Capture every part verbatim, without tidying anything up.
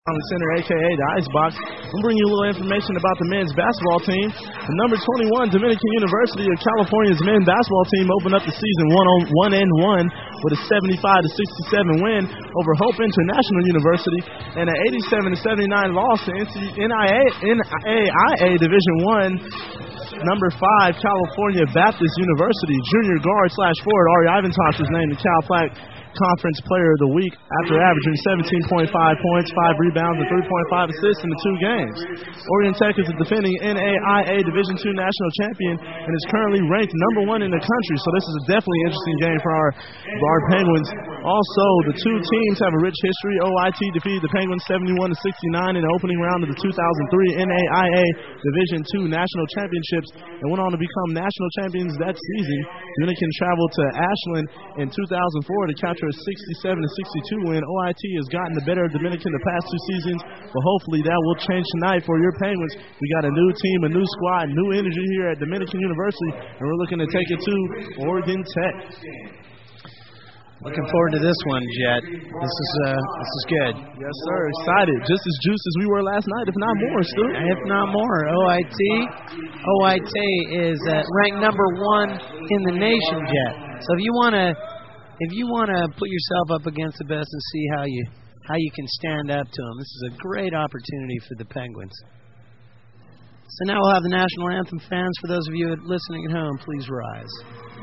Center, a k a the Icebox. I'm bringing you a little information about the men's basketball team. The number twenty-one Dominican University of California's men's basketball team opened up the season one on one and one with a seventy-five to sixty-seven win over Hope International University and an eighty-seven to seventy-nine loss to N I A Division One. Number five, California Baptist University junior guard slash forward Ari Ivantosh was named the Cal Plaque Conference Player of the Week after averaging seventeen point five points, five rebounds, and three point five assists in the two games. Oregon Tech is the defending N A I A Division two national champion and is currently ranked number one in the country, so this is a definitely interesting game for our, for our Penguins. Also, the two teams have a rich history. O I T defeated the Penguins seventy-one to sixty-nine in the opening round of the two thousand three N A I A Division two national championships and went on to become national champions that season. Dominican traveled to Ashland in two thousand four to capture a sixty-seven to sixty-two win. O I T has gotten the better of Dominican the past two seasons, but hopefully that will change tonight for your Penguins. We got a new team, a new squad, new energy here at Dominican University, and we're looking to take it to Oregon Tech. Looking forward to this one, Jet. This is uh, this is good. Yes, sir. Excited. Just as juiced as we were last night, if not more, Stu. If not more. O I T, O I T is uh, ranked number one in the nation, Jet. So if you want to, if you want to put yourself up against the best and see how you how you can stand up to them, this is a great opportunity for the Penguins. So now we'll have the national anthem. Fans, for those of you listening at home, please rise.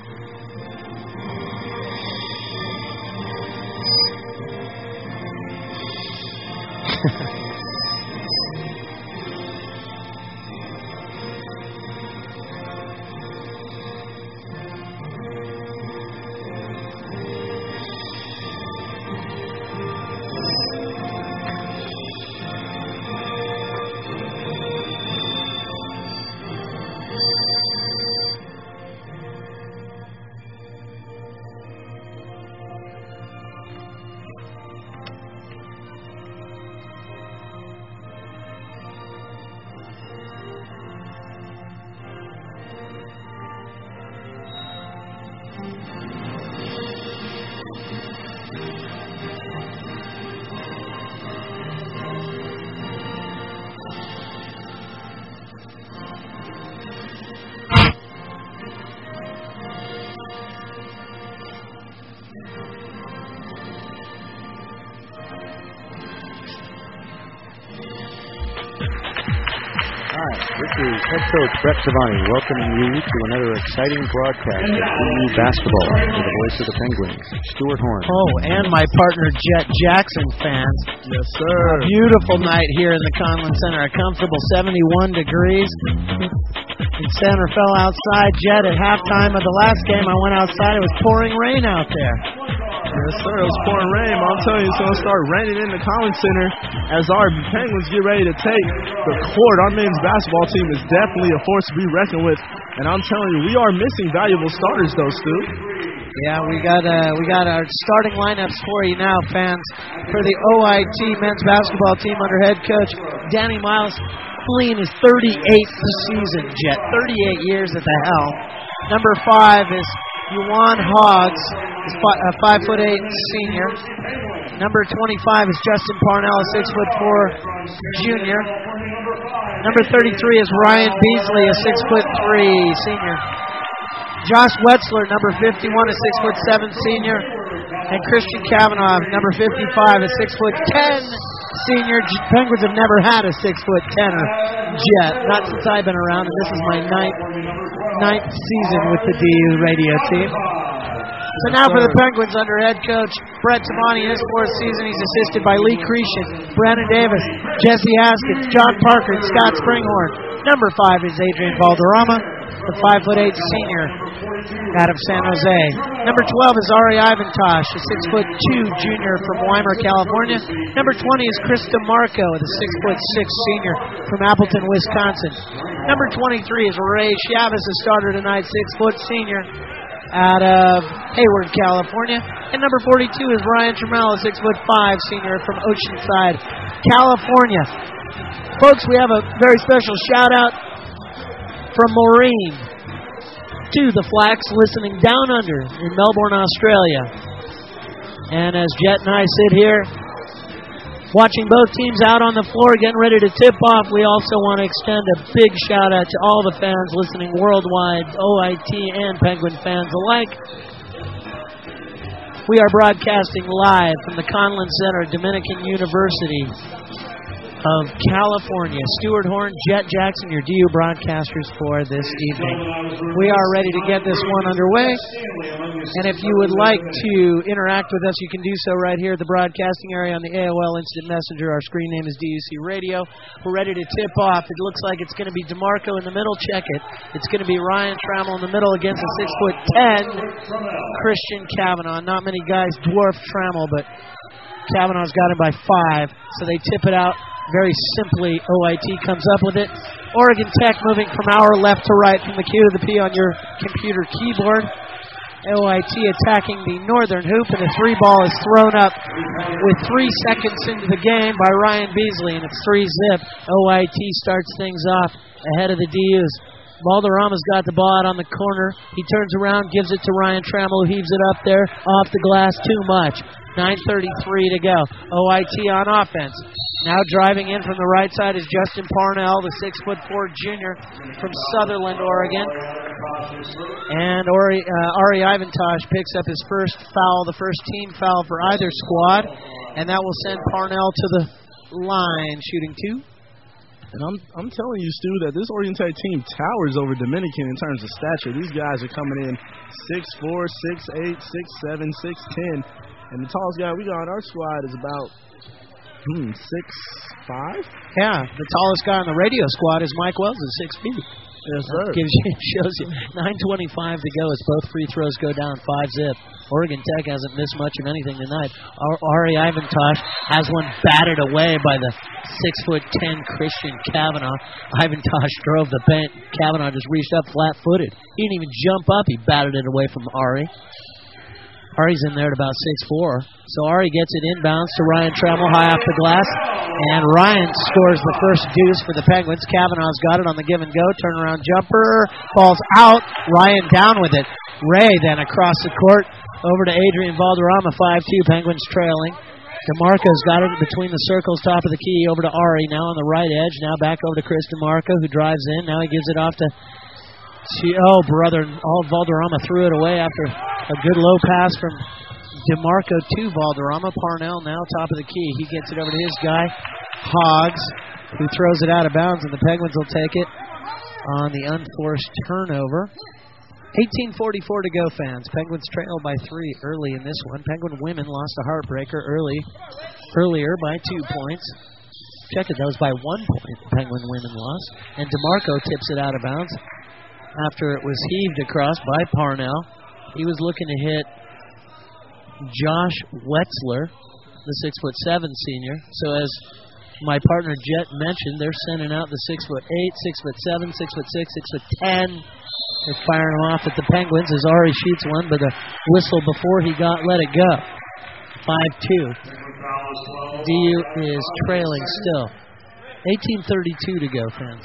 This is head coach Brett Savani welcoming you to another exciting broadcast of B U basketball with the voice of the Penguins, Stuart Horn. Oh, and my partner Jet Jackson, fans. Yes, sir. A beautiful night here in the Conlin Center. A comfortable seventy-one degrees. And Center fell outside. Jet, at halftime of the last game, I went outside. It was pouring rain out there. Yes, sir. It was pouring rain. I'm telling you, it's going to start raining in the Collins Center as our Penguins get ready to take the court. Our men's basketball team is definitely a force to be reckoned with. And I'm telling you, we are missing valuable starters, though, Stu. Yeah, we got uh, we got our starting lineups for you now, fans. For the O I T men's basketball team under head coach Danny Miles, playing his thirty-eighth season, Jet. thirty-eight years at the helm. Number five is Yuan Hoggs, a five foot eight senior. Number twenty-five is Justin Parnell, a six foot four junior. Number thirty-three is Ryan Beasley, a six foot three senior. Josh Wetzler, number fifty-one, a six foot seven senior. And Christian Kavanaugh, number fifty-five, a six foot ten senior. Penguins have never had a six foot tenner jet, not since I've been around, and this is my ninth, ninth season with the D U radio team. So now for the Penguins under head coach Brett Savani in his fourth season, he's assisted by Lee Cretion, Brandon Davis, Jesse Haskins, John Parker, and Scott Springhorn. Number five is Adrian Valderrama, the five foot eight senior out of San Jose. Number twelve is Ari Ivantosh, a six foot two junior from Weimar, California. Number twenty is Krista Marco, the six foot six senior from Appleton, Wisconsin. Number twenty-three is Ray Chavez, a starter tonight, six foot senior out of Hayward, California. And number forty-two is Ryan Trammell, a six foot five senior from Oceanside, California. Folks, we have a very special shout out from Maureen to the Flax listening down under in Melbourne, Australia. And as Jet and I sit here watching both teams out on the floor, getting ready to tip off. We also want to extend a big shout out to all the fans listening worldwide, O I T and Penguin fans alike. We are broadcasting live from the Conlin Center, Dominican University of California. Stuart Horn, Jet Jackson, your D U broadcasters for this evening. We are ready to get this one underway. And if you would like to interact with us, you can do so right here at the broadcasting area on the A O L Instant Messenger. Our screen name is D U C Radio. We're ready to tip off. It looks like it's going to be DeMarco in the middle. Check it. It's going to be Ryan Trammell in the middle against a six foot ten Christian Cavanaugh. Not many guys dwarf Trammell, but Cavanaugh's got him by five. So they tip it out. Very simply, O I T comes up with it. Oregon Tech moving from our left to right from the Q to the P on your computer keyboard. O I T attacking the northern hoop, and the three ball is thrown up with three seconds into the game by Ryan Beasley, and it's three zip. O I T starts things off ahead of the D Us. Valderrama's got the ball out on the corner. He turns around, gives it to Ryan Trammell, who heaves it up there off the glass. Too much. nine thirty-three to go. O I T on offense. Now driving in from the right side is Justin Parnell, the six foot four junior from Sutherland, Oregon. And Ori, uh, Ari Ivantosh picks up his first foul, the first team foul for either squad. And that will send Parnell to the line, shooting two. And I'm I'm telling you, Stu, that this Oregon Tech team towers over Dominican in terms of stature. These guys are coming in six four, six eight, six seven, six ten. And the tallest guy we got on our squad is about hmm, six five? Yeah, the tallest guy on the radio squad is Mike Wells at six feet. Yes, sir. Gives you, shows you. nine twenty-five to go as both free throws go down five zip. Oregon Tech hasn't missed much of anything tonight. Ari Ivantosh has one batted away by the six foot ten Christian Cavanaugh. Ivantosh drove the bent. Cavanaugh just reached up flat-footed. He didn't even jump up. He batted it away from Ari. Ari's in there at about six four. So Ari gets it inbounds to Ryan Trammell high off the glass. And Ryan scores the first deuce for the Penguins. Cavanaugh's got it on the give and go. Turnaround jumper. Falls out. Ryan down with it. Ray then across the court over to Adrian Valderrama. five two. Penguins trailing. DeMarco's got it between the circles, top of the key, over to Ari. Now on the right edge. Now back over to Chris DeMarco, who drives in. Now he gives it off to... Oh, brother. Oh, Valderrama threw it away after a good low pass from DeMarco to Valderrama. Parnell now top of the key. He gets it over to his guy, Hoggs, who throws it out of bounds, and the Penguins will take it on the unforced turnover. eighteen forty-four to go, fans. Penguins trail by three early in this one. Penguin women lost a heartbreaker early, earlier by two points. Check it, that was by one point. Penguin women lost. And DeMarco tips it out of bounds after it was heaved across by Parnell. He was looking to hit Josh Wetzler, the six foot seven senior. So as my partner Jet mentioned, they're sending out the six foot eight, six foot seven, six foot six, six foot ten. They're firing them off at the Penguins as Ari shoots one, but a whistle before he got let it go. five two. D U is trailing still. eighteen thirty-two to go, fans.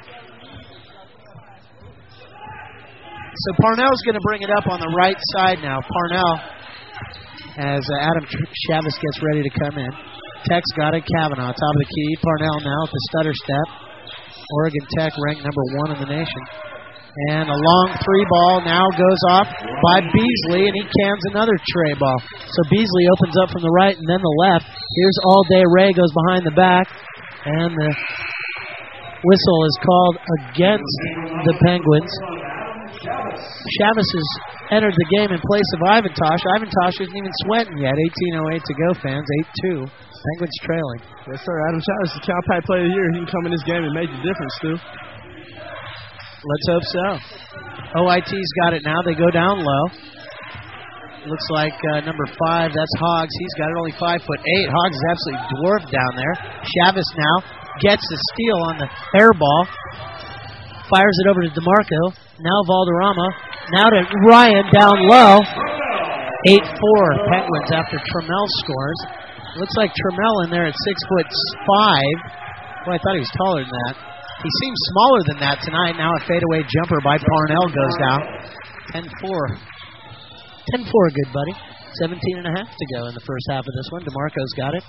So Parnell's going to bring it up on the right side now. Parnell, as uh, Adam Chavez gets ready to come in. Tech's got it. Cavanaugh, top of the key. Parnell now at the stutter step. Oregon Tech ranked number one in the nation. And a long three ball now goes off by Beasley, and he cans another tray ball. So Beasley opens up from the right and then the left. Here's All Day Ray, goes behind the back, and the whistle is called against the Penguins. Chavez has entered the game in place of Ivantosh. Ivantosh isn't even sweating yet. eighteen oh eight to go, fans. eight two. Penguins trailing. Yes, sir. Adam Chavez, the Cal Pac player of the year. He can come in this game and make the difference, too. Let's hope so. O I T's got it now. They go down low. Looks like uh, number five, that's Hoggs. He's got it, only five foot eight. Hoggs is absolutely dwarfed down there. Chavez now gets the steal on the air ball. Fires it over to DeMarco. Now Valderrama. Now to Ryan down low. eight four Penguins after Trammell scores. Looks like Trammell in there at six foot five. Well, I thought he was taller than that. He seems smaller than that tonight. Now a fadeaway jumper by Parnell goes down. ten four. ten four, good buddy. seventeen and a half to go in the first half of this one. DeMarco's got it.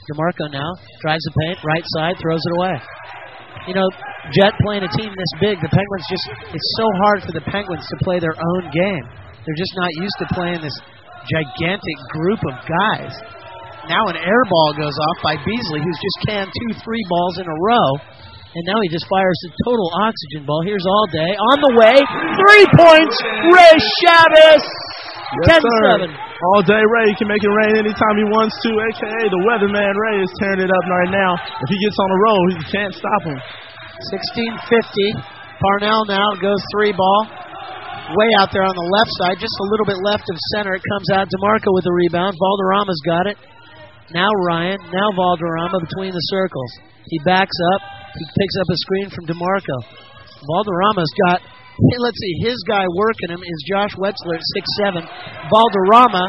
DeMarco now drives the paint, right side, throws it away. You know, Jet playing a team this big, the Penguins just, it's so hard for the Penguins to play their own game. They're just not used to playing this gigantic group of guys. Now an air ball goes off by Beasley, who's just canned two three balls in a row. And now he just fires a total oxygen ball. Here's All Day. On the way, three points, Ray Chavez. Yes, ten seven. All Day Ray can make it rain anytime he wants to, a k a the Weatherman Ray is tearing it up right now. If he gets on a roll, he can't stop him. sixteen fifty. Parnell now goes three ball. Way out there on the left side, just a little bit left of center. It comes out. DeMarco with the rebound. Valderrama's got it. Now Ryan. Now Valderrama between the circles. He backs up. He picks up a screen from DeMarco. Valderrama's got, hey, let's see, his guy working him is Josh Wetzler at six seven. Valderrama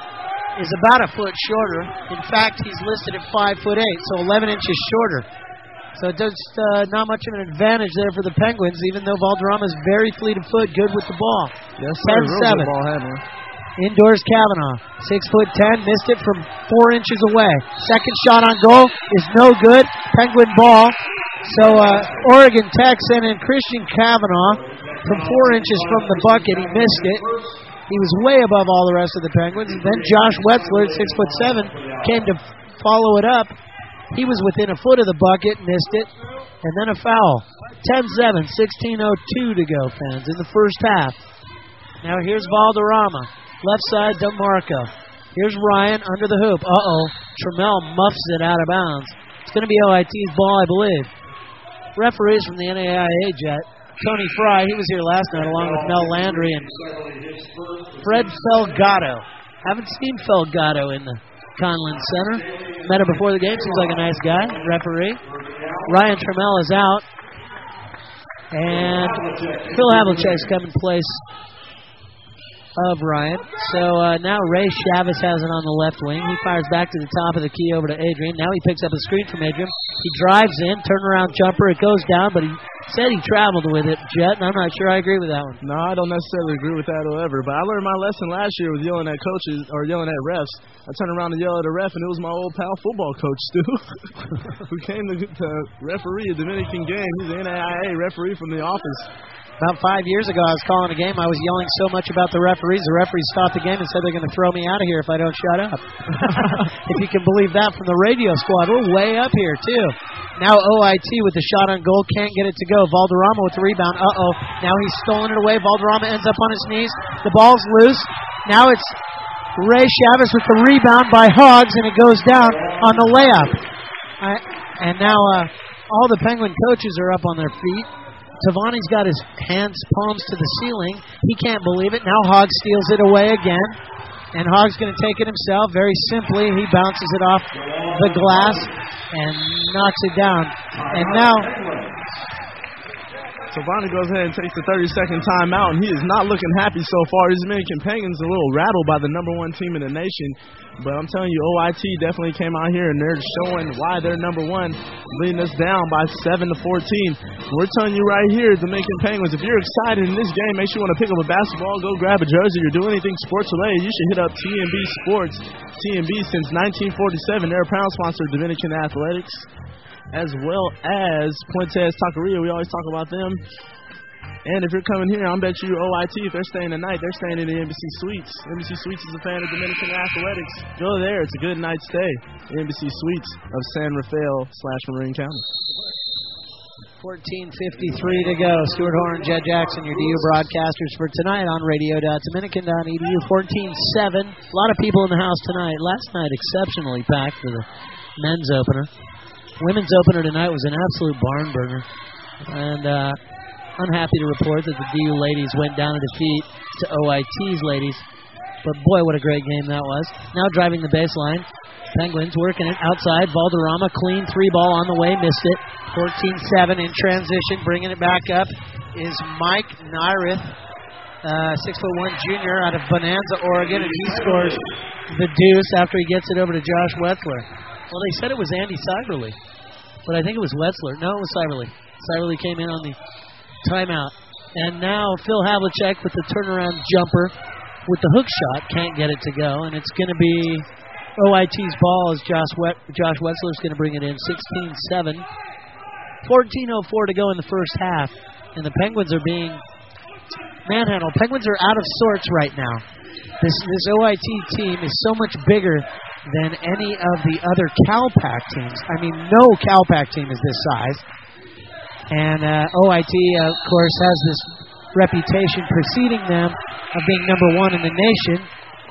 is about a foot shorter. In fact, he's listed at five foot eight, so eleven inches shorter. So it's uh, not much of an advantage there for the Penguins, even though Valderrama's very fleet of foot, good with the ball. Yes, sir. ten seven. Ball handler. Indoors Kavanaugh, six foot ten, missed it from four inches away. Second shot on goal is no good. Penguin ball. So uh, Oregon Tech sent in Christian Kavanaugh from four inches from the bucket. He missed it. He was way above all the rest of the Penguins. And then Josh Wetzler, six foot seven, came to follow it up. He was within a foot of the bucket, missed it, and then a foul. ten seven, sixteen oh two to go, fans, in the first half. Now here's Valderrama. Left side, DeMarco. Here's Ryan under the hoop. Uh-oh. Trammell muffs it out of bounds. It's going to be O I T's ball, I believe. Referees from the N A I A, Jet. Tony Fry, he was here last night along with Mel Landry and Fred Felgato. Haven't seen Felgato in the Conlin Center. Met him before the game. Seems like a nice guy. Referee. Ryan Trammell is out. And Phil Havlicek's come in place of Ryan. So uh, now Ray Chavez has it on the left wing. He fires back to the top of the key over to Adrian. Now he picks up a screen from Adrian. He drives in, turnaround jumper. It goes down, but he said he traveled with it, Jet, and I'm not sure I agree with that one. No, I don't necessarily agree with that or ever, but I learned my lesson last year with yelling at coaches or yelling at refs. I turned around and yelled at a ref, and it was my old pal football coach, Stu, who came to, to referee a Dominican game. He's an N A I A referee from the office. About five years ago, I was calling a game. I was yelling so much about the referees. The referees stopped the game and said they're going to throw me out of here if I don't shut up. If you can believe that from the radio squad. We're way up here, too. Now O I T with the shot on goal. Can't get it to go. Valderrama with the rebound. Uh-oh. Now he's stolen it away. Valderrama ends up on his knees. The ball's loose. Now it's Ray Chavez with the rebound by Hoggs, and it goes down on the layup. I, and now uh, all the Penguin coaches are up on their feet. Tavani's got his hands, palms to the ceiling. He can't believe it. Now Hogg steals it away again. And Hogg's going to take it himself. Very simply, he bounces it off the glass and knocks it down. And now Tavani goes ahead and takes the thirty-second timeout, and he is not looking happy so far. His Dominican Penguins a little rattled by the number one team in the nation. But I'm telling you, O I T definitely came out here, and they're showing why they're number one, leading us down by seven to fourteen. We're telling you right here, Dominican Penguins, if you're excited in this game, make sure you want to pick up a basketball, go grab a jersey, or do anything sports-related, you should hit up T and B Sports. T and B since nineteen forty-seven. They're a proud sponsor of Dominican Athletics, as well as Puentes Taqueria. We always talk about them. And if you're coming here, I bet you O I T, if they're staying tonight, they're staying in the Embassy Suites. Embassy Suites is a fan of Dominican Athletics. Go there. It's a good night stay. Embassy Suites of San Rafael slash Marin County. fourteen fifty-three to go. Stuart Horn, Jed Jackson, your D U broadcasters for tonight on radio dot dominican dot e d u. fourteen seven. A lot of people in the house tonight. Last night, exceptionally packed for the men's opener. Women's opener tonight was an absolute barn burner. And uh, I'm happy to report that the D U ladies went down a defeat to O I T's ladies. But boy, what a great game that was. Now driving the baseline. Penguins working it outside. Valderrama, clean three ball on the way, missed it. fourteen seven in transition. Bringing it back up is Mike Nyrith, uh, six foot one junior out of Bonanza, Oregon, and he scores the deuce after he gets it over to Josh Wetzler. Well, they said it was Andy Cyberly, but I think it was Wetzler. No, it was Cyberly. Cyberly came in on the timeout. And now Phil Havlicek with the turnaround jumper with the hook shot. Can't get it to go, and it's going to be O I T's ball as Josh, Wet- Josh Wetzler's going to bring it in. sixteen seven. fourteen oh four to go in the first half. And the Penguins are being manhandled. Penguins are out of sorts right now. This, this O I T team is so much bigger than any of the other CalPAC teams. I mean, no CalPAC team is this size. And uh, O I T, uh, of course, has this reputation preceding them of being number one in the nation.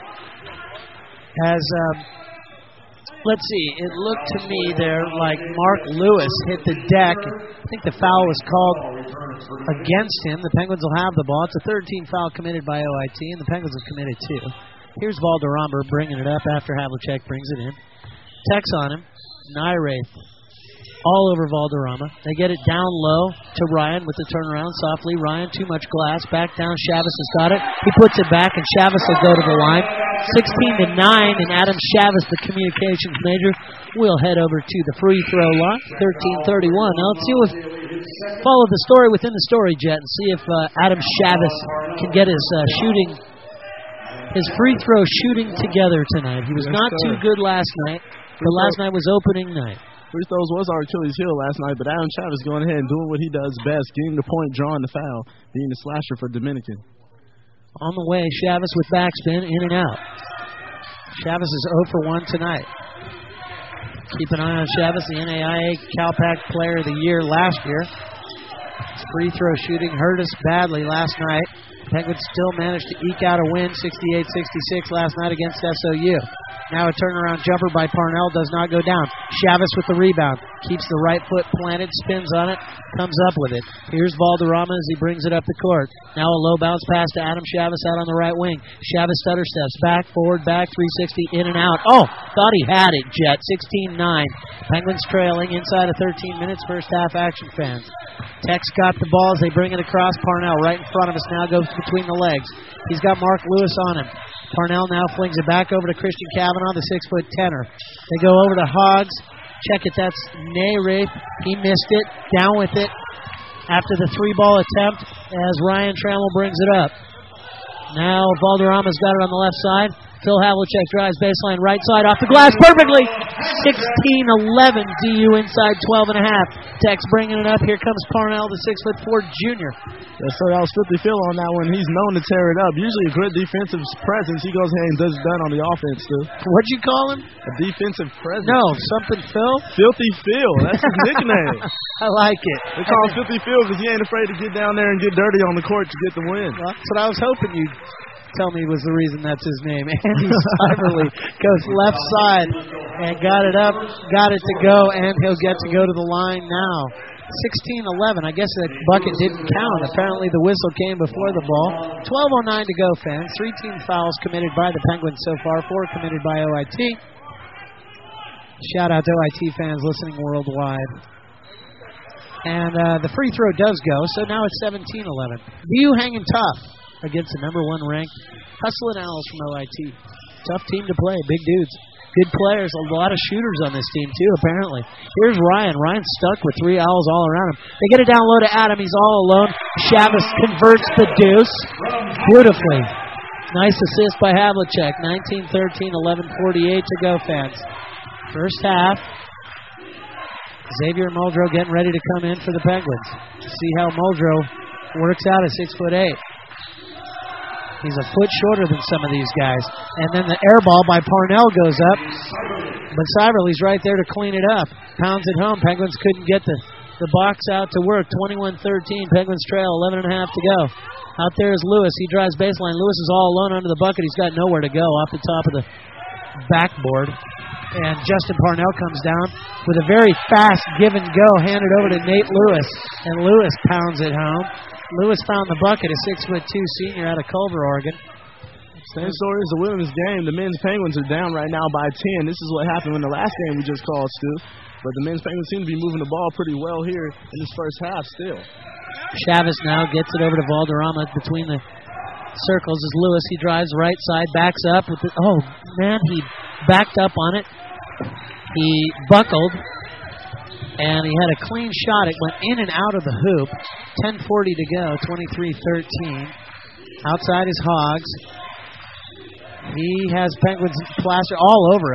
As, um, let's see, it looked to me there like Mark Lewis hit the deck. I think the foul was called against him. The Penguins will have the ball. It's a third-team foul committed by O I T, and the Penguins have committed two. Here's Valderrama bringing it up after Havlicek brings it in. Tex on him. Nyraith all over Valderrama. They get it down low to Ryan with the turnaround softly. Ryan, too much glass. Back down. Chavez has got it. He puts it back, and Chavez will go to the line. sixteen to nine, and Adam Chavez, the communications major, will head over to the free throw line. thirteen thirty-one. Now let's see if follow the story within the story, Jet, and see if uh, Adam Chavez can get his uh, shooting, his free throw shooting together tonight. He was not too good last night, but last night was opening night. Free throws was our Achilles heel last night, but Adam Chavez going ahead and doing what he does best, getting the point, drawing the foul, being the slasher for Dominican. On the way, Chavez with backspin, in and out. Chavez is zero for one tonight. Keep an eye on Chavez, the N A I A CalPAC Player of the Year last year. His free throw shooting hurt us badly last night. Penguins still managed to eke out a win, sixty-eight sixty-six last night against S O U. Now a turnaround jumper by Parnell does not go down. Chavez with the rebound. Keeps the right foot planted, spins on it, comes up with it. Here's Valderrama as he brings it up the court. Now a low bounce pass to Adam Chavez out on the right wing. Chavez stutter steps. Back, forward, back, three sixty, in and out. Oh, thought he had it, Jet. sixteen nine. Penguins trailing inside of thirteen minutes. First half action, fans. Tex got the ball as they bring it across. Parnell right in front of us now goes between the legs. He's got Mark Lewis on him. Parnell now flings it back over to Christian Cavanaugh, the six-foot tenor. They go over to Hoggs. Check it, that's Nyraith. He missed it. Down with it after the three-ball attempt as Ryan Trammell brings it up. Now Valderrama's got it on the left side. Phil Havlicek drives baseline right side off the glass perfectly. sixteen eleven D U inside twelve and a half. Tex bringing it up. Here comes Parnell, the six foot four junior. Yes, sir. That was filthy Phil on that one. He's known to tear it up. Usually a good defensive presence. He goes ahead and does it done on the offense, too. What'd you call him? A defensive presence. No, something Phil? Filthy Phil. That's his nickname. I like it. They call him Filthy Phil because he ain't afraid to get down there and get dirty on the court to get the win. Well, that's what I was hoping you'd tell me was the reason that's his name. Andy Stiverly goes left side and got it up, got it to go, and he'll get to go to the line now. sixteen eleven. I guess that bucket didn't count. Apparently the whistle came before the ball. twelve oh nine to go, fans. Three team fouls committed by the Penguins so far, four committed by O I T. Shout out to O I T fans listening worldwide. And uh, the free throw does go, so now it's seventeen eleven. B U hanging tough against the number one ranked Hustlin' Owls from O I T. Tough team to play, big dudes. Good players, a lot of shooters on this team too, apparently. Here's Ryan. Ryan's stuck with three Owls all around him. They get it down low to Adam. He's all alone. Chavez converts the deuce beautifully. Nice assist by Havlicek. nineteen thirteen, eleven forty-eight to go, fans. First half. Xavier Muldrow getting ready to come in for the Penguins. See how Muldrow works out at six foot eight. He's a foot shorter than some of these guys. And then the air ball by Parnell goes up. But Siverly's right there to clean it up. Pounds it home. Penguins couldn't get the, the box out to work. twenty-one thirteen. Penguins trail. eleven and a half to go. Out there is Lewis. He drives baseline. Lewis is all alone under the bucket. He's got nowhere to go off the top of the backboard. And Justin Parnell comes down with a very fast give and go. Handed over to Nate Lewis. And Lewis pounds it home. Lewis found the bucket, a six foot two senior out of Culver, Oregon. Same story as the women's game. The men's Penguins are down right now by ten. This is what happened in the last game we just called, Stu. But the men's Penguins seem to be moving the ball pretty well here in this first half still. Chavez now gets it over to Valderrama between the circles as Lewis. He drives right side, backs up. With the, oh, man, he backed up on it. He buckled. And he had a clean shot. It went in and out of the hoop. ten forty to go, twenty-three thirteen. Outside is Hoggs. He has Penguins plastered all over him.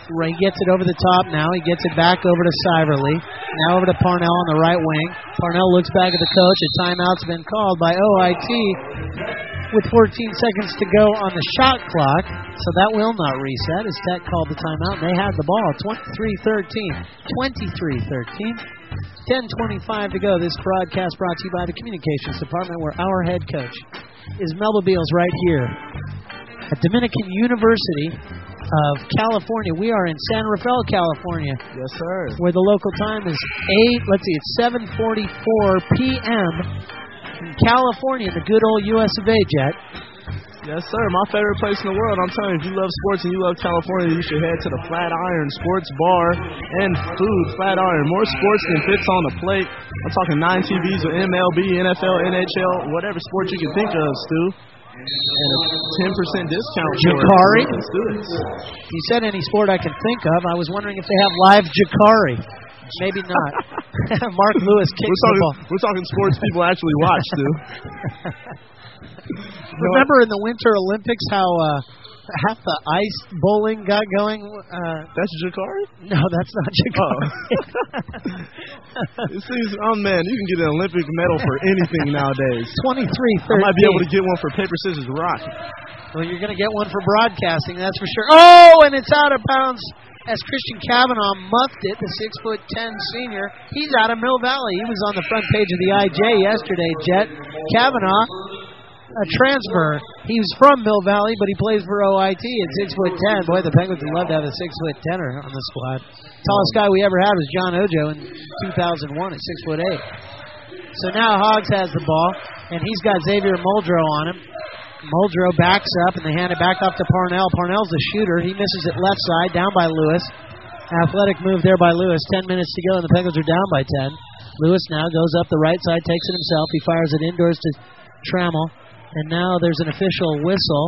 Ray gets it over the top now. He gets it back over to Siverly. Now over to Parnell on the right wing. Parnell looks back at the coach. A timeout's been called by O I T with fourteen seconds to go on the shot clock. So that will not reset as Tech called the timeout. They had the ball. twenty-three thirteen. twenty-three thirteen. ten twenty-five to go. This broadcast brought to you by the Communications Department, where our head coach is Melba Beals right here at Dominican University of California. We are in San Rafael, California. Yes, sir. Where the local time is eight. Let's see, it's seven forty-four p.m. in California, the good old U S of A, Jet. Yes, sir. My favorite place in the world. I'm telling you, if you love sports and you love California, you should head to the Flatiron Sports Bar and Food. Flatiron, more sports than fits on the plate. I'm talking nine T Vs with M L B, N F L, N H L, whatever sport you can think of, Stu. And a ten percent discount. Jacari? Let's do it. You said any sport I can think of. I was wondering if they have live Jacari. Maybe not. Mark Lewis kicks we're talking, the ball. We're talking sports people actually watch, Stu. Remember in the Winter Olympics how uh, half the ice bowling got going? Uh, that's Jacari? No, that's not Jacari. Oh. It seems, oh man, you can get an Olympic medal for anything nowadays. twenty-three thirteen. I might be able to get one for paper, scissors, rock. Well, you're going to get one for broadcasting, that's for sure. Oh, and it's out of bounds as Christian Kavanaugh muffed it, the six foot ten senior. He's out of Mill Valley. He was on the front page of the I J yesterday, Jet. Kavanaugh, a transfer. He's from Mill Valley, but he plays for O I T at six foot ten. Boy, the Penguins would love to have a six foot tenner on the squad. Tallest guy we ever had was John Ojo in two thousand one at six foot eight. So now Hogs has the ball, and he's got Xavier Muldrow on him. Muldrow backs up, and they hand it back off to Parnell. Parnell's the shooter. He misses it left side, down by Lewis. Athletic move there by Lewis. Ten minutes to go, and the Penguins are down by ten. Lewis now goes up the right side, takes it himself. He fires it indoors to Trammell. And now there's an official whistle.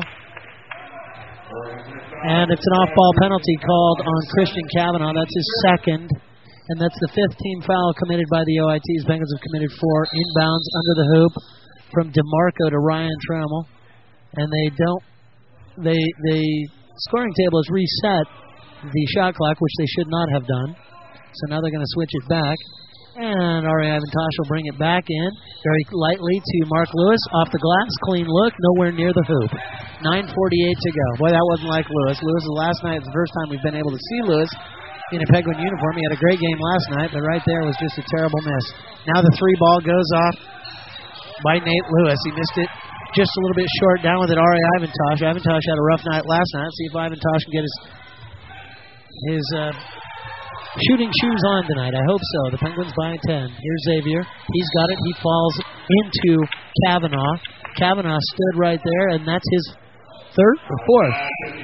And it's an off-ball penalty called on Christian Kavanaugh. That's his second. And that's the fifth team foul committed by the O I Ts. Penguins have committed four inbounds under the hoop from DeMarco to Ryan Trammell. And they don't, they, the scoring table has reset the shot clock, which they should not have done. So now they're going to switch it back. And Ari Ivantosh will bring it back in very lightly to Mark Lewis. Off the glass, clean look, nowhere near the hoop. nine forty-eight to go. Boy, that wasn't like Lewis. Lewis, last night was the first time we've been able to see Lewis in a Penguin uniform. He had a great game last night, but right there was just a terrible miss. Now the three ball goes off by Nate Lewis. He missed it just a little bit short. Down with it, Ari Ivantosh. Ivantosh had a rough night last night. Let's see if Ivantosh can get his his uh, shooting shoes on tonight. I hope so. The Penguins by ten. Here's Xavier. He's got it. He falls into Kavanaugh. Kavanaugh stood right there, and that's his third or fourth.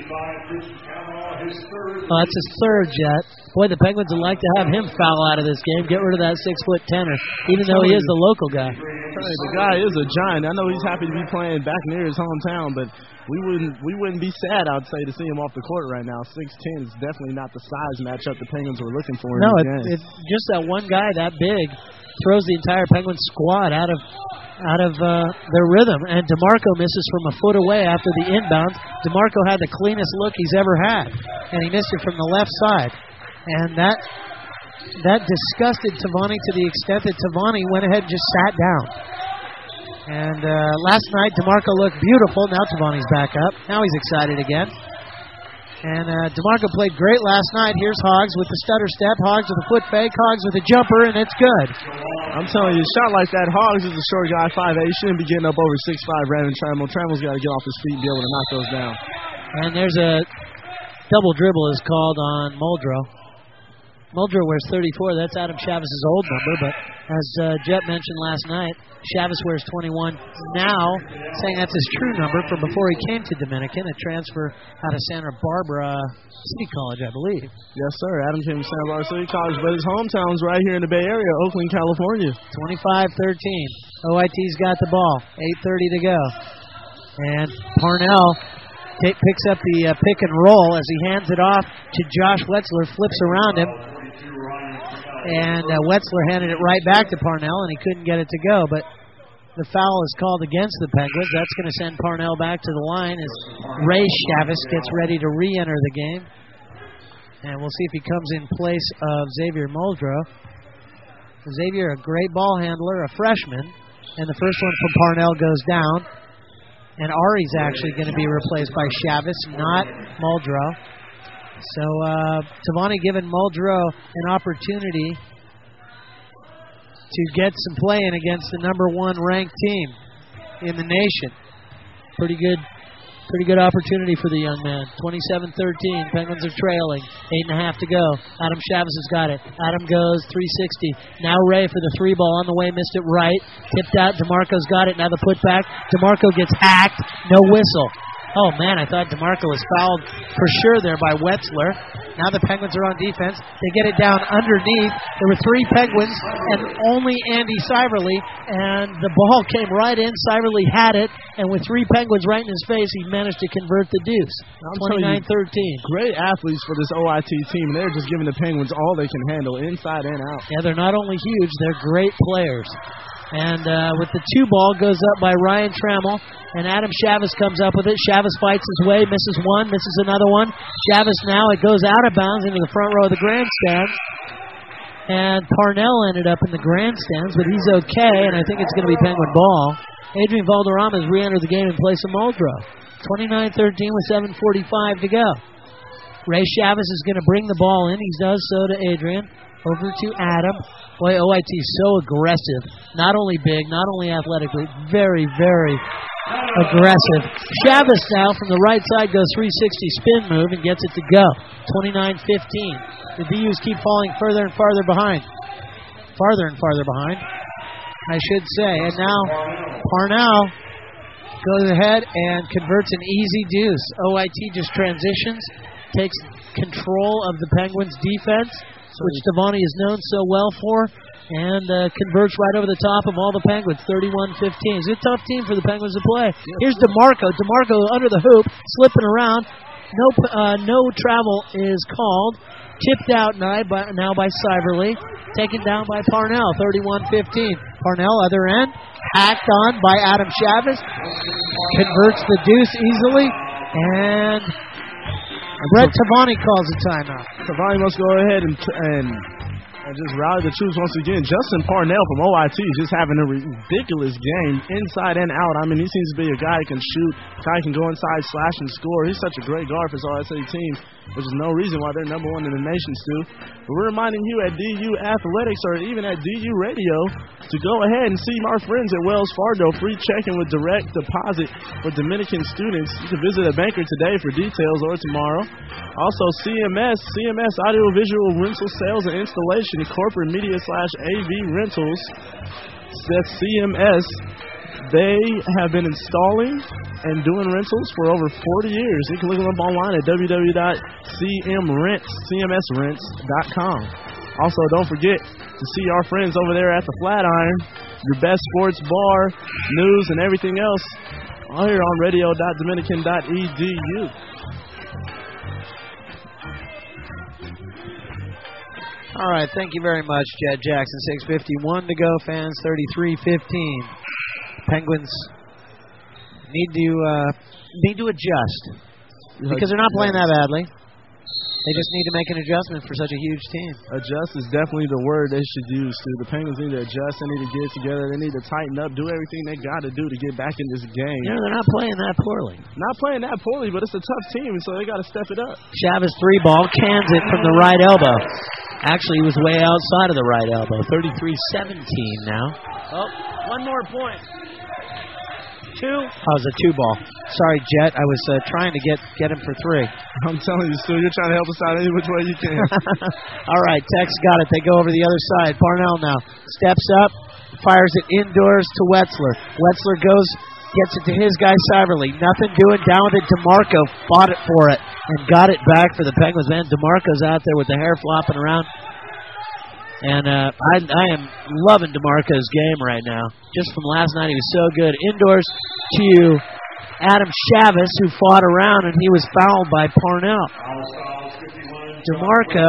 Oh, that's his third, Jet. Boy, the Penguins would like to have him foul out of this game. Get rid of that six-foot tenner, even though he is the local guy. The guy is a giant. I know he's happy to be playing back near his hometown, but we wouldn't we wouldn't be sad, I'd say, to see him off the court right now. six ten is definitely not the size matchup the Penguins were looking for. No, in it, it's just that one guy that big throws the entire Penguins squad out of out of uh, their rhythm. And DeMarco misses from a foot away after the inbound. DeMarco had the cleanest look he's ever had, and he missed it from the left side. And that that disgusted Tavani to the extent that Tavani went ahead and just sat down. And uh, last night, DeMarco looked beautiful. Now Tavani's back up. Now he's excited again. And uh, DeMarco played great last night. Here's Hogs with the stutter step. Hogs with a foot fake. Hogs with a jumper, and it's good. I'm telling you, a shot like that, Hogs is a short guy, five eight. He shouldn't be getting up over six five rather than Trammell. Trammell's got to get off his feet and be able to knock those down. And there's a double dribble is called on Muldrow. Muldrow wears thirty-four. That's Adam Chavez's old number, but as uh, Jet mentioned last night, Chavez wears twenty-one now, saying that's his true number from before he came to Dominican, a transfer out of Santa Barbara City College, I believe. Yes, sir. Adam came to Santa Barbara City College, but his hometown's right here in the Bay Area, Oakland, California. twenty-five thirteen. O I T's got the ball. eight thirty to go. And Parnell t- picks up the uh, pick and roll as he hands it off to Josh Wetzler, flips around him. And uh, Wetzler handed it right back to Parnell, and he couldn't get it to go. But the foul is called against the Penguins. That's going to send Parnell back to the line as Ray Chavez gets ready to re-enter the game. And we'll see if he comes in place of Xavier Muldrow. Xavier, a great ball handler, a freshman. And the first one from Parnell goes down. And Ari's actually going to be replaced by Chavez, not Muldrow. So uh, Tavani giving Muldrow an opportunity to get some play in against the number one ranked team in the nation. Pretty good pretty good opportunity for the young man. twenty-seven thirteen, Penguins are trailing. Eight and a half to go. Adam Chavez has got it. Adam goes three sixty. Now Ray for the three ball on the way, missed it right. Tipped out, DeMarco's got it. Now the putback. DeMarco gets hacked. No whistle. Oh, man, I thought DeMarco was fouled for sure there by Wetzler. Now the Penguins are on defense. They get it down underneath. There were three Penguins and only Andy Siverly, and the ball came right in. Siverly had it, and with three Penguins right in his face, he managed to convert the deuce. twenty-nine thirteen. Great athletes for this O I T team. They're just giving the Penguins all they can handle, inside and out. Yeah, they're not only huge, they're great players. And uh, with the two ball goes up by Ryan Trammell, and Adam Chavez comes up with it. Chavez fights his way, misses one, misses another one. Chavez now, it goes out of bounds into the front row of the grandstands. And Parnell ended up in the grandstands, but he's okay, and I think it's going to be Penguin ball. Adrian Valderrama has re-entered the game in place of Muldrow. twenty-nine thirteen with seven forty-five to go. Ray Chavez is going to bring the ball in. He does so to Adrian. Over to Adam. Boy, O I T is so aggressive. Not only big, not only athletic, but very, very aggressive. Chavez now from the right side goes three sixty spin move and gets it to go. twenty-nine fifteen. The B Us keep falling further and farther behind. Farther and farther behind, I should say. And now Parnell goes ahead and converts an easy deuce. O I T just transitions, takes control of the Penguins' defense, which Tavani is known so well for, and uh, converts right over the top of all the Penguins, thirty-one fifteen. It's a tough team for the Penguins to play. Here's DeMarco. DeMarco under the hoop, slipping around. No uh, no travel is called. Tipped out now by, now by Siverly. Taken down by Parnell, thirty-one fifteen. Parnell, other end. Hacked on by Adam Chavez. Converts the deuce easily. And Brett Tavani calls a timeout. Tavani must go ahead and, and, and just rally the troops once again. Justin Parnell from O I T is just having a ridiculous game inside and out. I mean, he seems to be a guy who can shoot, a guy who can go inside, slash, and score. He's such a great guard for his O I T team, which is no reason why they're number one in the nation, Stu. But we're reminding you at D U Athletics or even at D U Radio to go ahead and see our friends at Wells Fargo. Free checking with direct deposit for Dominican students. You can visit a banker today for details or tomorrow. Also, C M S, C M S Audiovisual Rental Sales and Installation, Corporate Media slash A V Rentals. That's C M S. They have been installing and doing rentals for over forty years. You can look them up online at w w w dot c m rents c m s rents dot com. Also, don't forget to see our friends over there at the Flatiron, your best sports bar, news, and everything else, all here on radio dot dominican dot e d u. All right, thank you very much, Jed Jackson. six fifty-one to go, fans, thirty-three fifteen. Penguins need to uh, need to adjust because they're not playing that badly. They just need to make an adjustment for such a huge team. Adjust is definitely the word they should use, too. The Penguins need to adjust. They need to get together. They need to tighten up, do everything they got to do to get back in this game. You know, they're not playing that poorly. Not playing that poorly, but it's a tough team, so they got to step it up. Chavez three ball, cans it from the right elbow. Actually, he was way outside of the right elbow. thirty-three seventeen now. Oh, one more point. Two. Oh, it was a two ball. Sorry, Jet. I was uh, trying to get, get him for three. I'm telling you, Stu, you're trying to help us out any which way you can. All right, Tex got it. They go over the other side. Parnell now steps up, fires it indoors to Wetzler. Wetzler goes, gets it to his guy, Siverly. Nothing doing. Down with it. DeMarco fought it for it and got it back for the Penguins. Man, DeMarco's out there with the hair flopping around. And uh, I, I am loving DeMarco's game right now. Just from last night, he was so good. Indoors to Adam Chavez, who fought around, and he was fouled by Parnell. DeMarco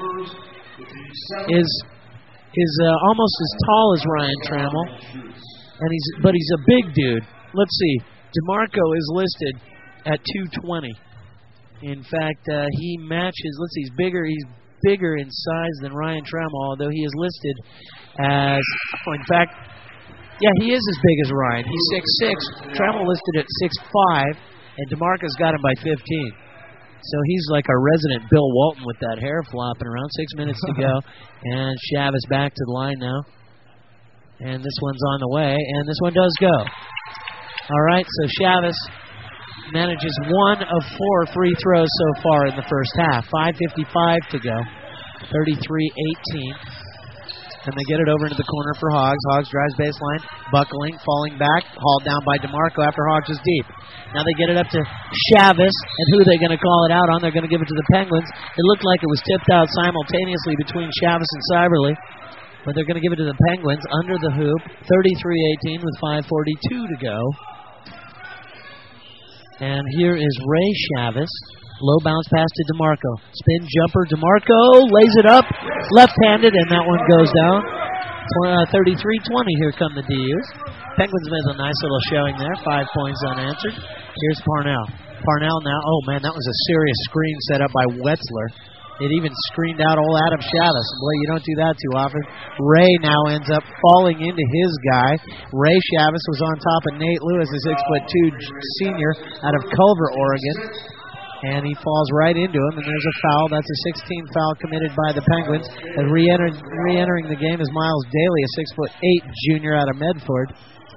is is uh, almost as tall as Ryan Trammell, and he's but he's a big dude. Let's see. DeMarco is listed at two twenty. In fact, uh, he matches. Let's see, he's bigger. He's bigger in size than Ryan Trammell, although he is listed as. Oh, in fact, yeah, he is as big as Ryan. He's six six. Trammell listed at six five, and DeMarco's got him by fifteen. So he's like our resident Bill Walton with that hair flopping around. Six minutes to go, and Chavez back to the line now. And this one's on the way, and this one does go. All right, so Chavez manages one of four free throws so far in the first half. five fifty-five to go. thirty-three eighteen. And they get it over into the corner for Hoggs. Hoggs drives baseline, buckling, falling back, hauled down by DeMarco after Hoggs is deep. Now they get it up to Chavez, and who are they going to call it out on? They're going to give it to the Penguins. It looked like it was tipped out simultaneously between Chavez and Seiberly, but they're going to give it to the Penguins under the hoop. thirty-three eighteen with five forty-two to go. And here is Ray Chavez. Low bounce pass to DeMarco. Spin jumper. DeMarco lays it up. Left-handed, and that one goes down. thirty-three twenty. Here come the D Us. Penguins made a nice little showing there. Five points unanswered. Here's Parnell. Parnell now. Oh, man, that was a serious screen set up by Wetzler. It even screened out old Adam Chavez. Boy, you don't do that too often. Ray now ends up falling into his guy. Ray Chavez was on top of Nate Lewis, a six foot two senior out of Culver, Oregon. And he falls right into him, and there's a foul. That's a sixteen foul committed by the Penguins. And re-entering, re-entering the game is Miles Daly, a six foot eight junior out of Medford.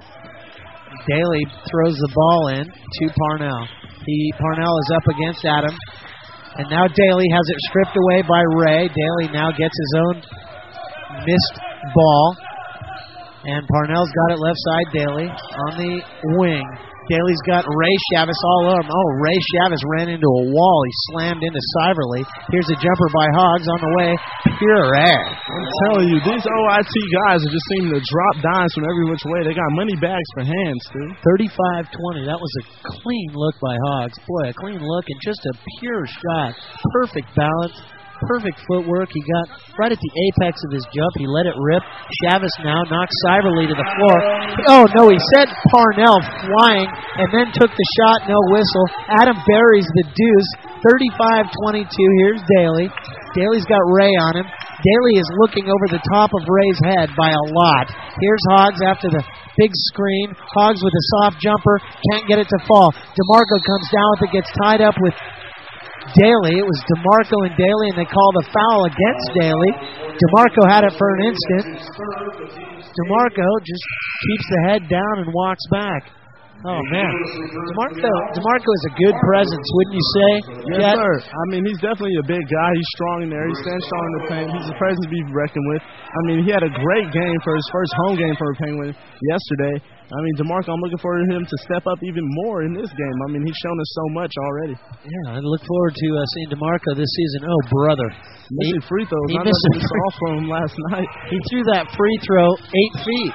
Daly throws the ball in to Parnell. He Parnell is up against Adam. And now Daly has it stripped away by Ray. Daly now gets his own missed ball. And Parnell's got it left side. Daly on the wing. Daly's got Ray Chavez all over him. Oh, Ray Chavez ran into a wall. He slammed into Seiberly. Here's a jumper by Hoggs on the way. Pure air. I'm telling you, these O I T guys are just seeming to drop dimes from every which way. They got money bags for hands, dude. thirty-five twenty. That was a clean look by Hoggs. Boy, a clean look and just a pure shot. Perfect balance. Perfect footwork. He got right at the apex of his jump. He let it rip. Chavez now knocks Seiberly to the floor. Oh, no, he sent Parnell flying and then took the shot. No whistle. Adam buries the deuce. thirty-five twenty-two. Here's Daly. Daly's got Ray on him. Daly is looking over the top of Ray's head by a lot. Here's Hoggs after the big screen. Hoggs with a soft jumper. Can't get it to fall. DeMarco comes down with it. Gets tied up with Daly. It was DeMarco and Daly, and they called a foul against Daly. DeMarco had it for an instant. DeMarco just keeps the head down and walks back. Oh, man. DeMarco, DeMarco is a good presence, wouldn't you say? Yes, sir. I mean, he's definitely a big guy. He's strong in there. He stands strong in the paint. He's a presence to be reckoned with. I mean, he had a great game for his first home game for a Penguin yesterday. I mean, DeMarco, I'm looking forward to him to step up even more in this game. I mean, he's shown us so much already. Yeah, I look forward to uh, seeing DeMarco this season. Oh, brother. Missing free throws. He Not missed nothing we saw from him last night. He threw that free throw eight feet.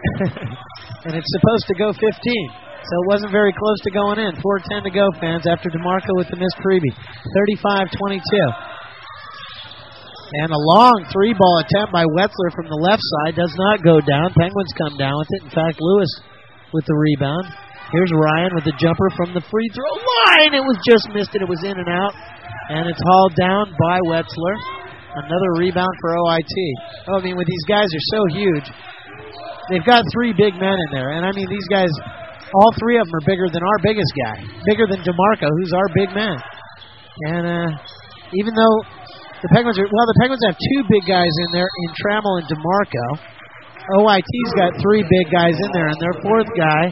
And it's supposed to go fifteen. So it wasn't very close to going in. four ten to go, fans, after DeMarco with the missed freebie. thirty-five twenty-two. And a long three-ball attempt by Wetzler from the left side does not go down. Penguins come down with it. In fact, Lewis with the rebound. Here's Ryan with the jumper from the free throw line. It was just missed it. It was in and out. And it's hauled down by Wetzler. Another rebound for O I T. Oh, I mean, with these guys are so huge. They've got three big men in there. And, I mean, these guys, all three of them are bigger than our biggest guy. Bigger than DeMarco, who's our big man. And uh, even though the Penguins are, well, the Penguins have two big guys in there in Trammell and DeMarco. O I T's got three big guys in there, and their fourth guy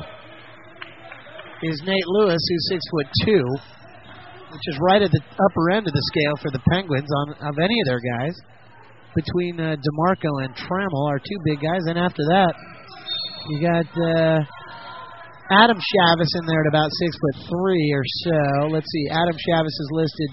is Nate Lewis, who's six foot two, which is right at the upper end of the scale for the Penguins on of any of their guys. Between uh, DeMarco and Trammell are two big guys, and after that, you got uh, Adam Chavez in there at about six foot three or so. Let's see, Adam Chavez is listed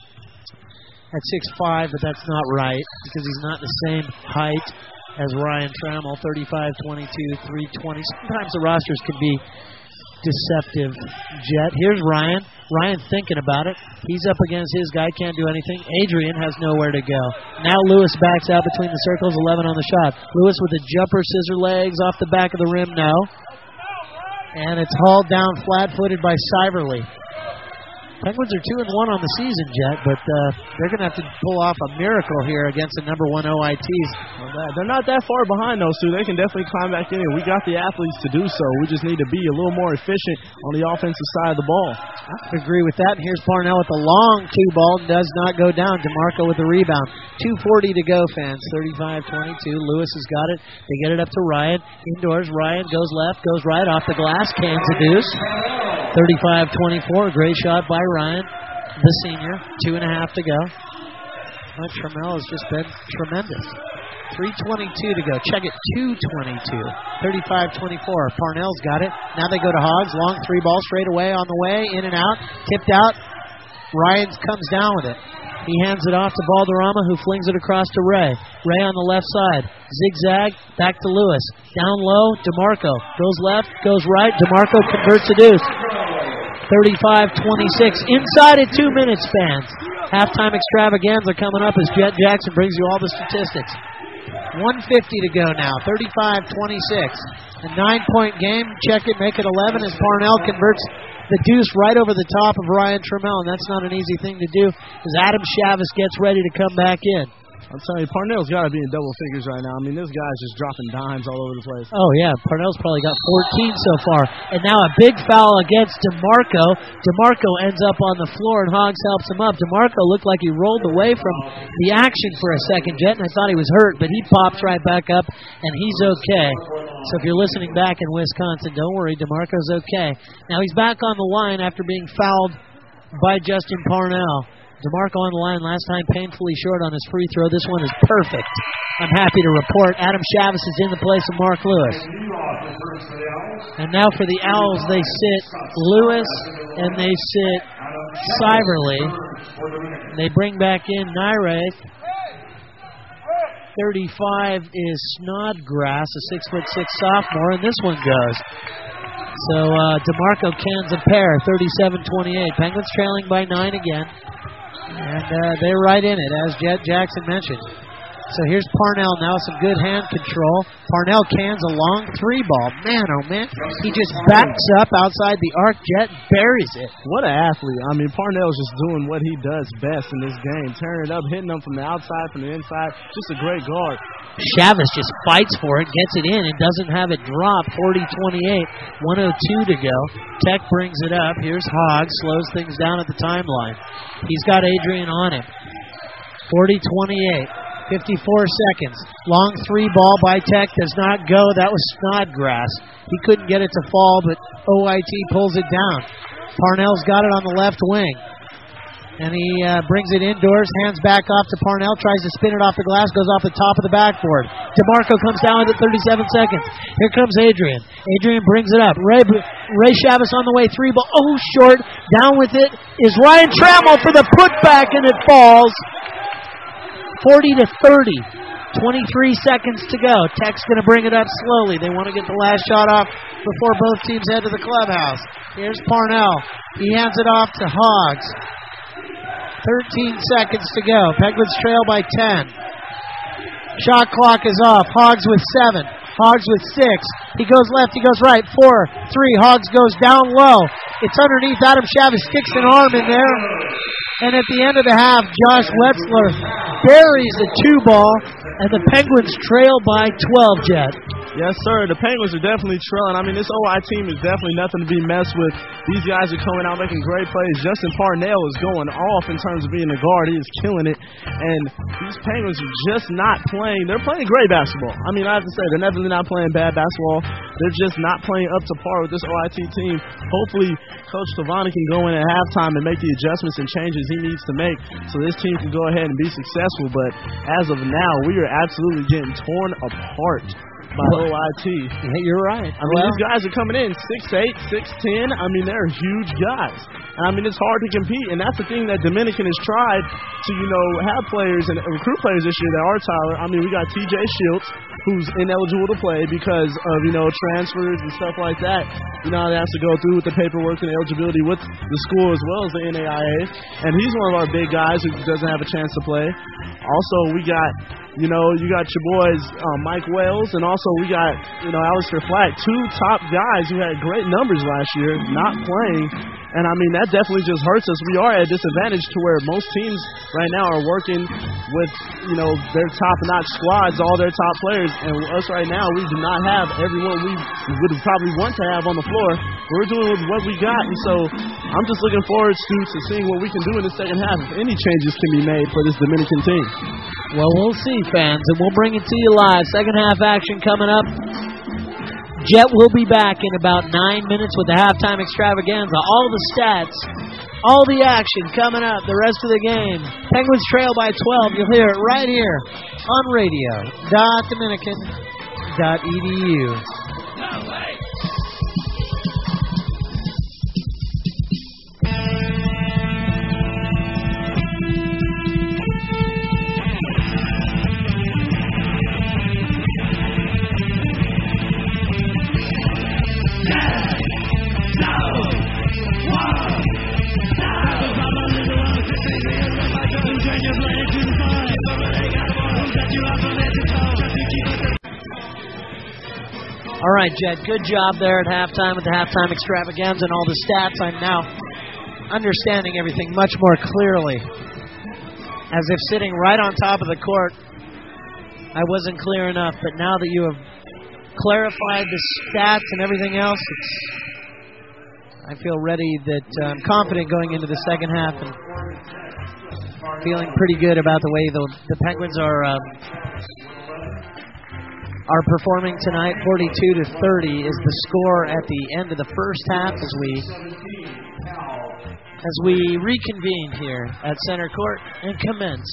at six five, but that's not right because he's not the same height as Ryan Trammell. thirty-five twenty-two, three twenty. Sometimes the rosters can be deceptive, Jet. Here's Ryan. Ryan thinking about it. He's up against his guy, can't do anything. Adrian has nowhere to go. Now Lewis backs out between the circles, eleven on the shot. Lewis with a jumper, scissor legs off the back of the rim, no. And it's hauled down flat-footed by Seiberly. Penguins are two and one on the season, Jet, but uh, they're going to have to pull off a miracle here against the number one O I Ts. Well, they're not that far behind those two. They can definitely climb back in. We got the athletes to do so. We just need to be a little more efficient on the offensive side of the ball. I agree with that. And here's Parnell with the long two ball. Does not go down. DeMarco with the rebound. two forty to go, fans. thirty-five twenty-two. Lewis has got it. They get it up to Ryan. Indoors. Ryan goes left. Goes right off the glass. Cans a deuce. thirty-five twenty-four. Great shot by Ryan, the senior. Two and a half to go. Well, Trammell has just been tremendous. three twenty-two to go. Check it. two twenty-two. thirty-five twenty-four. Parnell's got it. Now they go to Hoggs. Long three ball straight away on the way. In and out. Tipped out. Ryan comes down with it. He hands it off to Valderrama, who flings it across to Ray. Ray on the left side. Zigzag. Back to Lewis. Down low. DeMarco. Goes left. Goes right. DeMarco converts a deuce. thirty-five twenty-six. Inside at two minutes, fans. Halftime extravaganza coming up as Jet Jackson brings you all the statistics. one fifty to go now. thirty-five twenty-six. A nine-point game. Check it. Make it eleven as Parnell converts the deuce right over the top of Ryan Trammell, and that's not an easy thing to do as Adam Chavis gets ready to come back in. I'm telling you, Parnell's got to be in double figures right now. I mean, this guy's just dropping dimes all over the place. Oh, yeah. Parnell's probably got fourteen so far. And now a big foul against DeMarco. DeMarco ends up on the floor, and Hoggs helps him up. DeMarco looked like he rolled away from the action for a second, Jet, and I thought he was hurt, but he pops right back up, and he's okay. So if you're listening back in Wisconsin, don't worry, DeMarco's okay. Now he's back on the line after being fouled by Justin Parnell. DeMarco on the line last time, painfully short on his free throw. This one is perfect. I'm happy to report Adam Chavis is in the place of Mark Lewis. And now for the Owls, they sit Lewis and they sit Siverly. They bring back in Nyrath. thirty-five is Snodgrass, a six foot six sophomore, and this one goes. So uh, DeMarco cans a pair, thirty-seven twenty-eight. Penguins trailing by nine again. And uh, they're right in it, as Jet Jackson mentioned. So here's Parnell now, some good hand control. Parnell cans a long three ball. Man, oh man, he just backs up outside the arc. Jet buries it. What an athlete. I mean, Parnell's just doing what he does best in this game. Tearing it up, hitting them from the outside, from the inside. Just a great guard. Chavis just fights for it, gets it in, and doesn't have it drop. forty twenty-eight, one oh two to go. Tech brings it up. Here's Hoggs, slows things down at the timeline. He's got Adrian on him. forty twenty-eight, fifty-four seconds. Long three ball by Tech does not go. That was Snodgrass. He couldn't get it to fall, but O I T pulls it down. Parnell's got it on the left wing. And he uh, brings it indoors, hands back off to Parnell, tries to spin it off the glass, goes off the top of the backboard. DeMarco comes down with it, thirty-seven seconds. Here comes Adrian. Adrian brings it up. Ray, Ray Chavis on the way, three ball. Oh, short. Down with it is Ryan Trammell for the putback, and it falls. forty to thirty. twenty-three seconds to go. Tech's going to bring it up slowly. They want to get the last shot off before both teams head to the clubhouse. Here's Parnell. He hands it off to Hoggs. thirteen seconds to go. Penguins trail by ten. Shot clock is off. Hoggs with seven. Hoggs with six. He goes left. He goes right. Four, three. Hoggs goes down low. It's underneath. Adam Chavis sticks an arm in there. And at the end of the half, Josh Wetzler buries a two ball, and the Penguins trail by twelve, Jet. Yes, sir. The Penguins are definitely trailing. I mean, this O I team is definitely nothing to be messed with. These guys are coming out making great plays. Justin Parnell is going off in terms of being a guard. He is killing it. And these Penguins are just not playing. They're playing great basketball. I mean, I have to say, they're definitely not playing bad basketball. They're just not playing up to par with this O I T team. Hopefully, Coach Tavani can go in at halftime and make the adjustments and changes he needs to make so this team can go ahead and be successful. But as of now, we are absolutely getting torn apart by O I T. Yeah, you're right. I mean, well, these guys are coming in six eight, six ten. I mean, they're huge guys. And I mean, it's hard to compete, and that's the thing that Dominican has tried to, you know, have players and recruit players this year that are Tyler. I mean, we got T J Schultz, who's ineligible to play because of, you know, transfers and stuff like that. You know, they have to go through with the paperwork and eligibility with the school as well as the N A I A. And he's one of our big guys who doesn't have a chance to play. Also, we got, you know, you got your boys, um, Mike Wells, and also we got, you know, Alistair Flack, two top guys who had great numbers last year, not playing. And, I mean, that definitely just hurts us. We are at a disadvantage to where most teams right now are working with, you know, their top-notch squads, all their top players. And us right now, we do not have everyone we would probably want to have on the floor. We're doing with what we got. And so I'm just looking forward to, to seeing what we can do in the second half, if any changes can be made for this Dominican team. Well, we'll see, fans, and we'll bring it to you live. Second half action coming up. Jet will be back in about nine minutes with the halftime extravaganza. All the stats, all the action coming up, the rest of the game. Penguins trail by twelve. You'll hear it right here on radio dot dominican dot e d u. All right, Jed, good job there at halftime with the halftime extravaganza and all the stats. I'm now understanding everything much more clearly. As if sitting right on top of the court, I wasn't clear enough. But now that you have clarified the stats and everything else, it's, I feel ready that uh, I'm confident going into the second half and feeling pretty good about the way the, the Penguins are... Um, are performing tonight. Forty-two to thirty is the score at the end of the first half as we as we reconvene here at center court and commence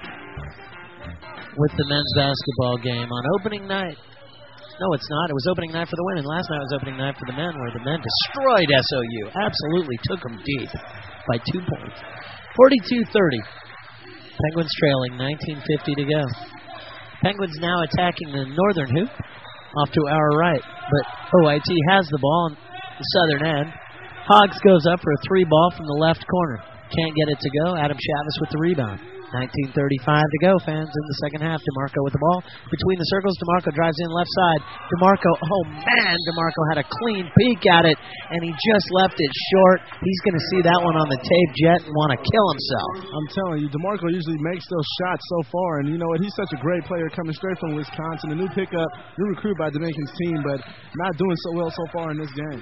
with the men's basketball game on opening night. No, it's not. It was opening night for the women. Last night was opening night for the men, where the men destroyed S O U. Absolutely took them deep by two points. forty-two thirty. Penguins trailing, nineteen fifty to go. Penguins now attacking the northern hoop off to our right, but O I T has the ball on the southern end. Hoggs goes up for a three ball from the left corner. Can't get it to go. Adam Chavis with the rebound. nineteen thirty-five to go, fans, in the second half. DeMarco with the ball between the circles. DeMarco drives in left side. DeMarco, oh man, DeMarco had a clean peek at it, and he just left it short. He's going to see that one on the tape, Jet, and want to kill himself. I'm telling you, DeMarco usually makes those shots so far, and you know what? He's such a great player coming straight from Wisconsin. A new pickup, new recruit by Dominican's team, but not doing so well so far in this game.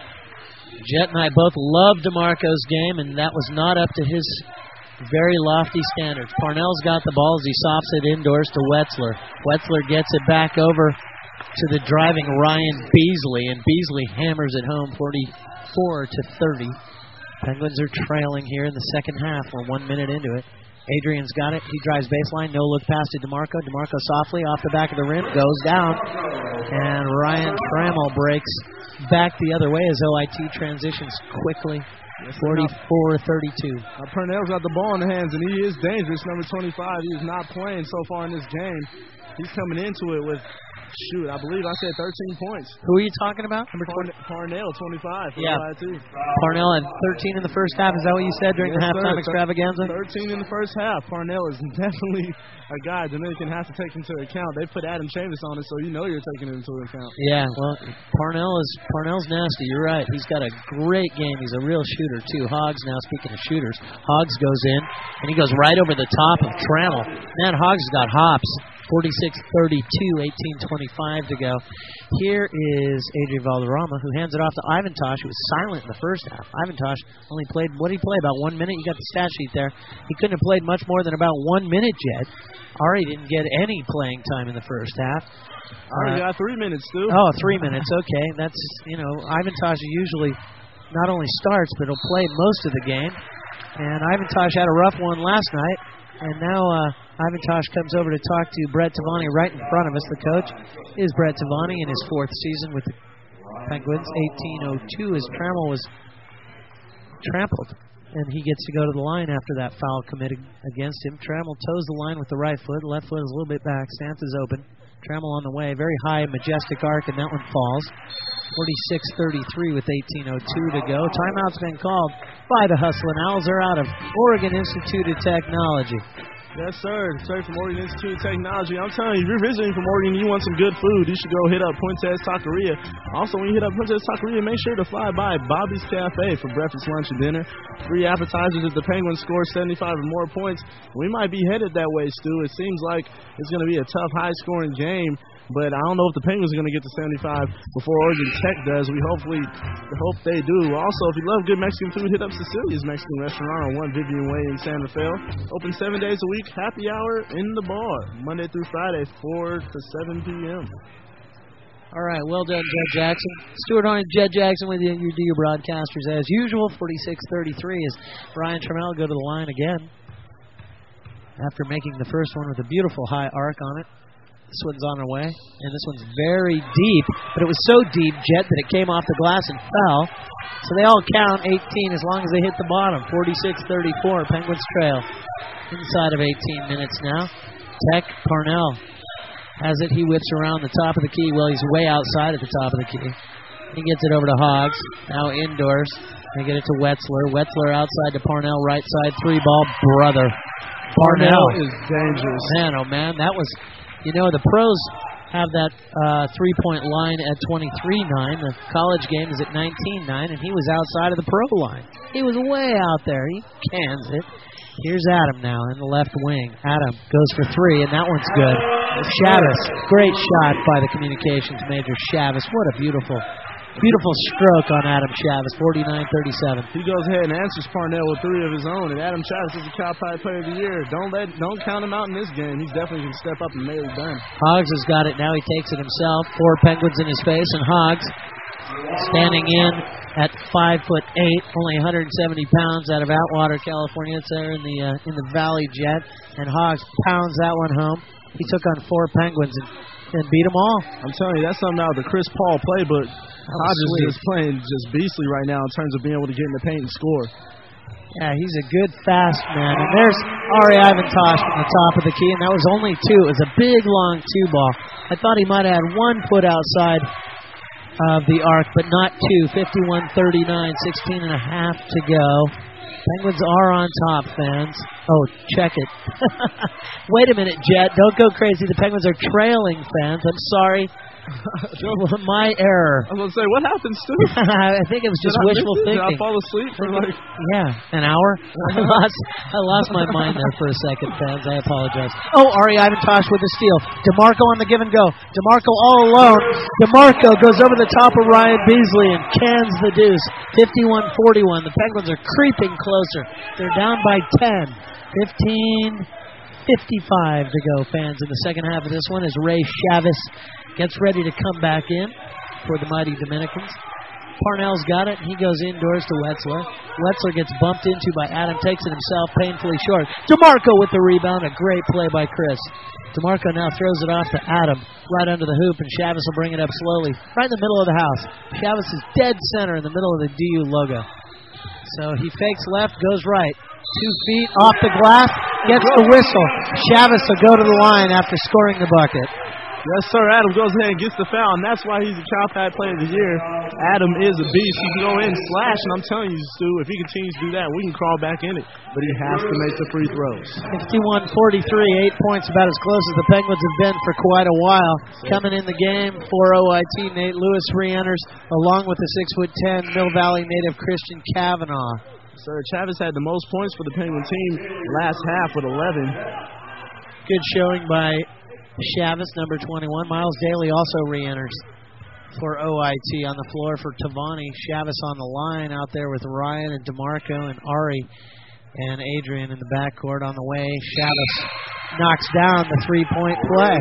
Jet and I both love DeMarco's game, and that was not up to his very lofty standards. Parnell's got the ball as he softs it indoors to Wetzler. Wetzler gets it back over to the driving Ryan Beasley, and Beasley hammers it home, forty-four to thirty. Penguins are trailing here in the second half. We're one minute into it. Adrian's got it. He drives baseline. No look pass to DeMarco. DeMarco softly off the back of the rim. Goes down. And Ryan Trammell breaks back the other way as O I T transitions quickly. forty-four thirty-two. Uh, Purnell's got the ball in the hands, and he is dangerous. Number twenty-five, he is not playing so far in this game. He's coming into it with, shoot, I believe I said thirteen points. Who are you talking about? Number twenty, Parnell, twenty-five. Yeah. Parnell had thirteen in the first half. Is that what you said during yes, the halftime sir. extravaganza? thirteen in the first half. Parnell is definitely a guy Dominican has to take into account. They put Adam Chavis on it, so you know you're taking it into account. Yeah, well, Parnell is Parnell's nasty. You're right. He's got a great game. He's a real shooter, too. Hoggs, now speaking of shooters, Hoggs goes in, and he goes right over the top of Trammell. Man, Hoggs has got hops. forty-six thirty-two, eighteen twenty-five to go. Here is Adrian Valderrama, who hands it off to Ivan Tosh, who was silent in the first half. Ivan Tosh only played, what did he play, about one minute? You got the stat sheet there. He couldn't have played much more than about one minute yet. Ari didn't get any playing time in the first half. Ari uh, got three minutes, too. Oh, three minutes, okay. That's, you know, Ivan Tosh usually not only starts, but he'll play most of the game. And Ivan Tosh had a rough one last night. And now uh, Ivan Tosh comes over to talk to Brett Tavani right in front of us. The coach is Brett Tavani in his fourth season with the Penguins. eighteen oh two as Trammell was trampled. And he gets to go to the line after that foul committed against him. Trammell toes the line with the right foot. Left foot is a little bit back. Stance is open. Trammell on the way. Very high, majestic arc, and that one falls. forty-six thirty-three with eighteen oh two to go. Timeout's been called by the Hustlin' Owls. They're out of Oregon Institute of Technology. Yes, sir. Straight from Oregon Institute of Technology. I'm telling you, if you're visiting from Oregon and you want some good food, you should go hit up Puentes Taqueria. Also, when you hit up Puentes Taqueria, make sure to fly by Bobby's Cafe for breakfast, lunch, and dinner. Free appetizers if the Penguins score seventy-five or more points. We might be headed that way, Stu. It seems like it's going to be a tough, high-scoring game. But I don't know if the Penguins are going to get to seventy-five before Oregon Tech does. We hopefully hope they do. Also, if you love good Mexican food, hit up Cecilia's Mexican Restaurant on one Vivian Way in San Rafael. Open seven days a week, happy hour in the bar, Monday through Friday, four to seven p.m. All right, well done, Jed Jackson. Stuart Horn and Jed Jackson with you, your D U broadcasters as usual. forty-six thirty-three as Ryan Trammell go to the line again after making the first one with a beautiful high arc on it. This one's on our way, and this one's very deep, but it was so deep, Jet, that it came off the glass and fell. So they all count eighteen as long as they hit the bottom. forty-six thirty-four, Penguins trail. Inside of eighteen minutes now. Tech, Parnell has it. He whips around the top of the key. Well, he's way outside at the top of the key. He gets it over to Hoggs. Now indoors. They get it to Wetzler. Wetzler outside to Parnell, right side, three ball, brother. Parnell, Parnell is dangerous. Man, oh man, that was... You know, the pros have that uh, three-point line at twenty-three nine. The college game is at nineteen nine, and he was outside of the pro line. He was way out there. He cans it. Here's Adam now in the left wing. Adam goes for three, and that one's good. Chavez, great shot by the communications major Chavez. What a beautiful, beautiful stroke on Adam Chavez, forty-nine thirty-seven. He goes ahead and answers Parnell with three of his own, and Adam Chavez is the Cal Poly Player of the Year. Don't let, don't count him out in this game. He's definitely going to step up and make it done. Hoggs has got it now. He takes it himself. Four Penguins in his face, and Hoggs standing in at five foot eight, only one hundred seventy pounds, out of Atwater, California. It's there in the uh, in the Valley Jet, and Hoggs pounds that one home. He took on four Penguins and, and beat them all. I'm telling you, that's something out of the Chris Paul playbook. Hodges is playing just beastly right now in terms of being able to get in the paint and score. Yeah, he's a good fast man. And there's Ari Ivantosh from the top of the key, and that was only two. It was a big, long two ball. I thought he might have had one foot outside of the arc, but not two. fifty-one thirty-nine, sixteen and a half to go. Penguins are on top, fans. Oh, check it. Wait a minute, Jet. Don't go crazy. The Penguins are trailing, fans. I'm sorry. My error. I was going to say, what happened, Stu? I think it was just Did wishful thinking. Did I fall asleep for like... Yeah, an hour? I lost I lost my mind there for a second, fans. I apologize. Oh, Ari Ivantosh with the steal. DeMarco on the give and go. DeMarco all alone. DeMarco goes over the top of Ryan Beasley and cans the deuce. fifty-one forty-one. The Penguins are creeping closer. They're down by ten. fifteen fifty-five to go, fans, in the second half of this one as Ray Chavez gets ready to come back in for the mighty Dominicans. Parnell's got it, and he goes indoors to Wetzler. Wetzler gets bumped into by Adam, takes it himself, painfully short. DeMarco with the rebound, a great play by Chris. DeMarco now throws it off to Adam, right under the hoop, and Chavez will bring it up slowly, right in the middle of the house. Chavez is dead center in the middle of the D U logo. So he fakes left, goes right. Two feet off the glass, gets the whistle. Chavez will go to the line after scoring the bucket. Yes, sir. Adam goes ahead and gets the foul, and that's why he's the Cal Poly Player of the Year. Adam is a beast. He can go in and slash, and I'm telling you, Stu, if he continues to do that, we can crawl back in it. But he has to make the free throws. fifty-one forty-three, eight points, about as close as the Penguins have been for quite a while. Coming in the game for O I T, Nate Lewis re-enters, along with the six foot ten Mill Valley native Christian Cavanaugh. Sir, Chavez had the most points for the Penguin team last half with eleven. Good showing by Chavez, number twenty-one. Miles Daly also re-enters for O I T on the floor for Tavani. Chavez on the line out there with Ryan and DeMarco and Ari and Adrian in the backcourt on the way. Chavez knocks down the three-point play.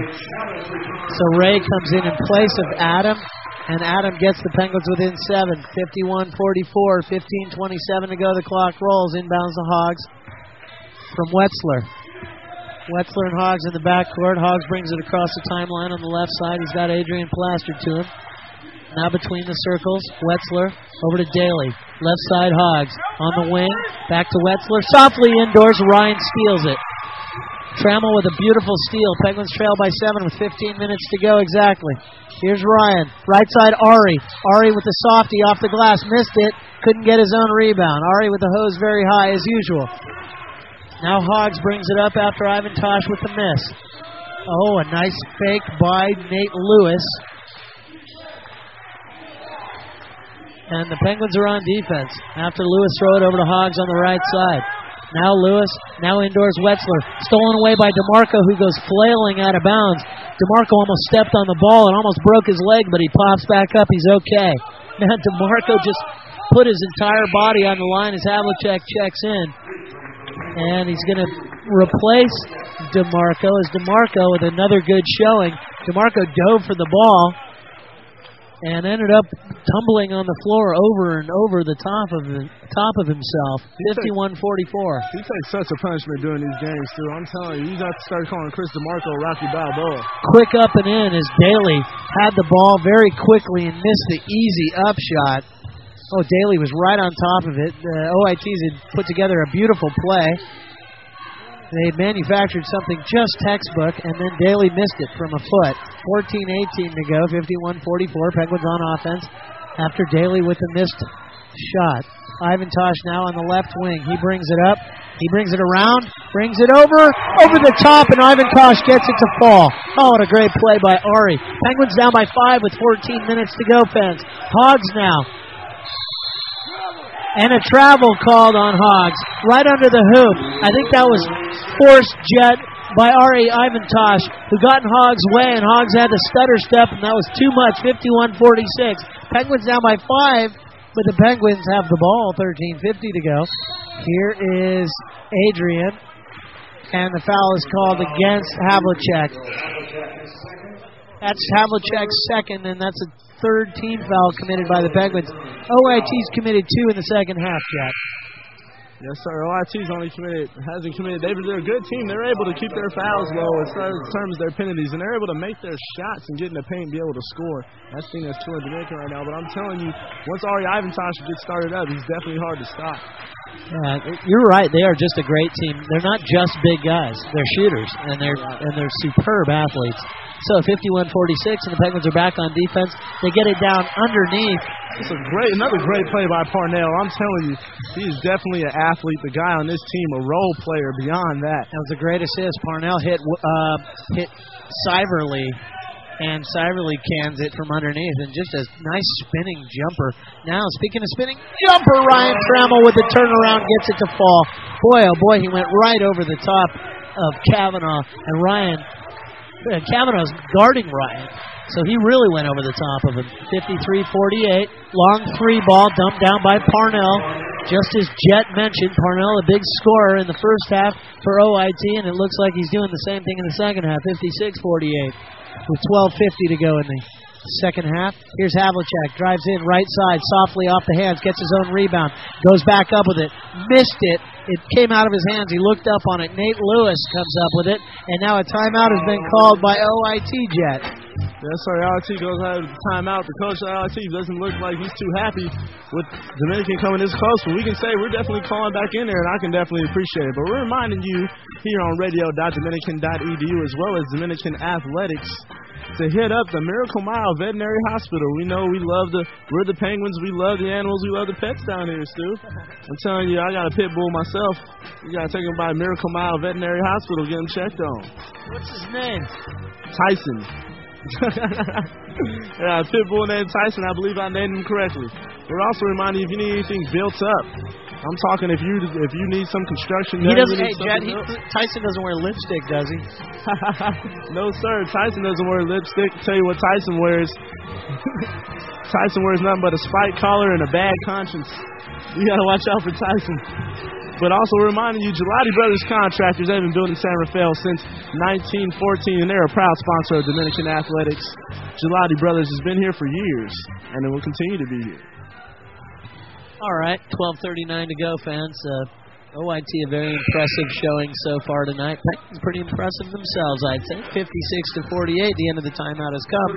So Ray comes in in place of Adam, and Adam gets the Penguins within seven. fifty-one forty-four, fifteen twenty-seven to go. The clock rolls. Inbounds the Hoggs from Wetzler. Wetzler and Hoggs in the backcourt. Hoggs brings it across the timeline on the left side. He's got Adrian plastered to him. Now between the circles, Wetzler over to Daly. Left side Hoggs on the wing. Back to Wetzler. Softly indoors. Ryan steals it. Trammell with a beautiful steal. Penguins trail by seven with fifteen minutes to go exactly. Here's Ryan. Right side Ari. Ari with the softie off the glass. Missed it. Couldn't get his own rebound. Ari with the hose very high as usual. Now Hogs brings it up after Ivan Tosh with the miss. Oh, a nice fake by Nate Lewis. And the Penguins are on defense after Lewis throw it over to Hogs on the right side. Now Lewis, now indoors Wetzler. Stolen away by DeMarco, who goes flailing out of bounds. DeMarco almost stepped on the ball and almost broke his leg, but he pops back up. He's okay. Now DeMarco just put his entire body on the line as Havlicek checks in. And he's going to replace DeMarco as DeMarco with another good showing. DeMarco dove for the ball and ended up tumbling on the floor over and over the top of the top of himself. fifty-one forty-four. He takes such a punishment during these games, too. I'm telling you, you got to start calling Chris DeMarco Rocky Balboa. Quick up and in as Daly had the ball very quickly and missed the easy up shot. Oh, Daly was right on top of it. The O I Ts had put together a beautiful play. They had manufactured something just textbook, and then Daly missed it from a foot. fourteen eighteen to go, fifty-one forty-four. Penguins on offense after Daly with the missed shot. Ivan Tosh now on the left wing. He brings it up. He brings it around, brings it over, over the top, and Ivan Tosh gets it to fall. Oh, what a great play by Ari. Penguins down by five with fourteen minutes to go, fans. Hogs now. And a travel called on Hogs right under the hoop. I think that was forced jet by Ari Ivan Tosh, who got in Hogs' way, and Hogs had to stutter step, and that was too much, fifty-one forty-six. Penguins down by five, but the Penguins have the ball, thirteen fifty to go. Here is Adrian, and the foul is called against Havlicek. That's Havlicek's second, and that's a third team foul committed by the Penguins. O I T's committed two in the second half, Jack. Yes, sir. O I T's only committed, hasn't committed. They're, they're a good team. They're able to keep their fouls low as far as in terms of their penalties, and they're able to make their shots and get in the paint and be able to score. That's the thing that's killing Dominican right now. But I'm telling you, once Ari Ivantosh gets started up, he's definitely hard to stop. Yeah, you're right. They are just a great team. They're not just big guys. They're shooters, and they're and they're superb athletes. So fifty-one forty-six, and the Penguins are back on defense. They get it down underneath. It's a great, another great play by Parnell. I'm telling you, he is definitely an athlete. The guy on this team, a role player beyond that. That was a great assist. Parnell hit uh, hit Siverly, and Siverly cans it from underneath, and just a nice spinning jumper. Now, speaking of spinning jumper, Ryan Trammell with the turnaround gets it to fall. Boy, oh boy, he went right over the top of Kavanaugh, and Ryan... Kavanaugh's guarding Ryan, so he really went over the top of him. fifty-three forty-eight, long three ball dumped down by Parnell. Just as Jet mentioned, Parnell a big scorer in the first half for O I T, and it looks like he's doing the same thing in the second half, fifty-six forty-eight, with twelve fifty to go in the second half. Here's Havlicek, drives in right side, softly off the hands, gets his own rebound, goes back up with it, missed it. It came out of his hands. He looked up on it. Nate Lewis comes up with it, and now a timeout has been called by O I T Jet. Yes, sir. O I T goes out of the timeout. The coach of O I T doesn't look like he's too happy with Dominican coming this close, but we can say we're definitely calling back in there, and I can definitely appreciate it. But we're reminding you here on radio dot dominican dot e d u as well as Dominican Athletics to hit up the Miracle Mile Veterinary Hospital. We know we love the, we're the Penguins, we love the animals, we love the pets down here, Stu. I'm telling you, I got a pit bull myself. You got to take him by Miracle Mile Veterinary Hospital, get him checked on. What's his name? Tyson. Yeah, a pit bull named Tyson. I believe I named him correctly. We're also reminding you if you need anything built up. I'm talking if you if you need some construction done. He doesn't. Hey, Jet, he, Tyson doesn't wear lipstick, does he? No, sir. Tyson doesn't wear lipstick. Tell you what Tyson wears. Tyson wears nothing but a spike collar and a bad conscience. You got to watch out for Tyson. But also reminding you, Gelati Brothers Contractors, they've been building San Rafael since nineteen fourteen, and they're a proud sponsor of Dominican Athletics. Gelati Brothers has been here for years, and it will continue to be here. All right, twelve thirty-nine to go, fans. Uh, O I T a very impressive showing so far tonight. Penguins pretty impressive themselves, I'd say. fifty-six to forty-eight, the end of the timeout has come.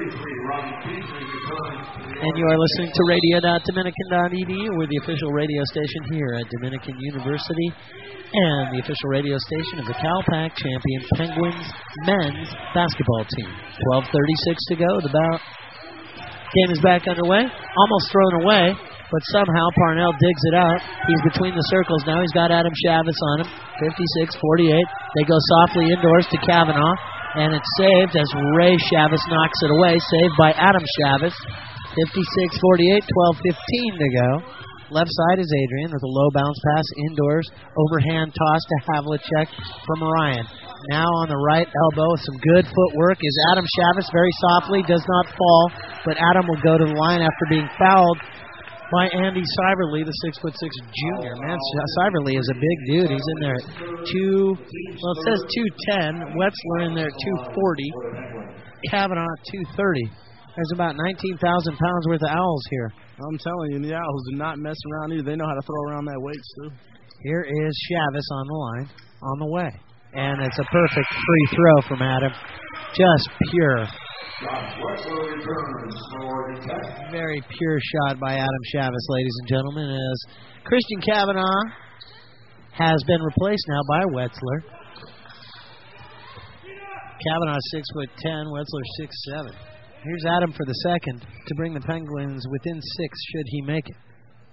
And you are listening to radio dot dominican dot e d u. We're the official radio station here at Dominican University and the official radio station of the Calpac champion Penguins men's basketball team. twelve thirty-six to go. The bout game is back underway. Almost thrown away. but somehow Parnell digs it out. He's between the circles now. He's got Adam Chavis on him. fifty-six forty-eight. They go softly indoors to Kavanaugh, and it's saved as Ray Chavis knocks it away. Saved by Adam Chavis. fifty-six forty-eight, twelve fifteen to go. Left side is Adrian with a low bounce pass indoors. Overhand toss to Havlicek from Ryan. Now on the right elbow with some good footwork is Adam Chavis. Very softly, does not fall, but Adam will go to the line after being fouled by Andy Syverly, the six foot six junior. Man, Syverly is a big dude. He's in there at two. Well, it says two ten. Wetzler in there at two forty. Kavanaugh at two thirty. There's about nineteen thousand pounds worth of Owls here. I'm telling you, the Owls do not mess around either. They know how to throw around that weight, too. Here is Chavis on the line, on the way. And it's a perfect free throw from Adam. Just pure. Very pure shot by Adam Chavis, ladies and gentlemen, as Christian Kavanaugh has been replaced now by Wetzler. Kavanaugh six foot ten, Wetzler six seven. Here's Adam for the second to bring the Penguins within six should he make it.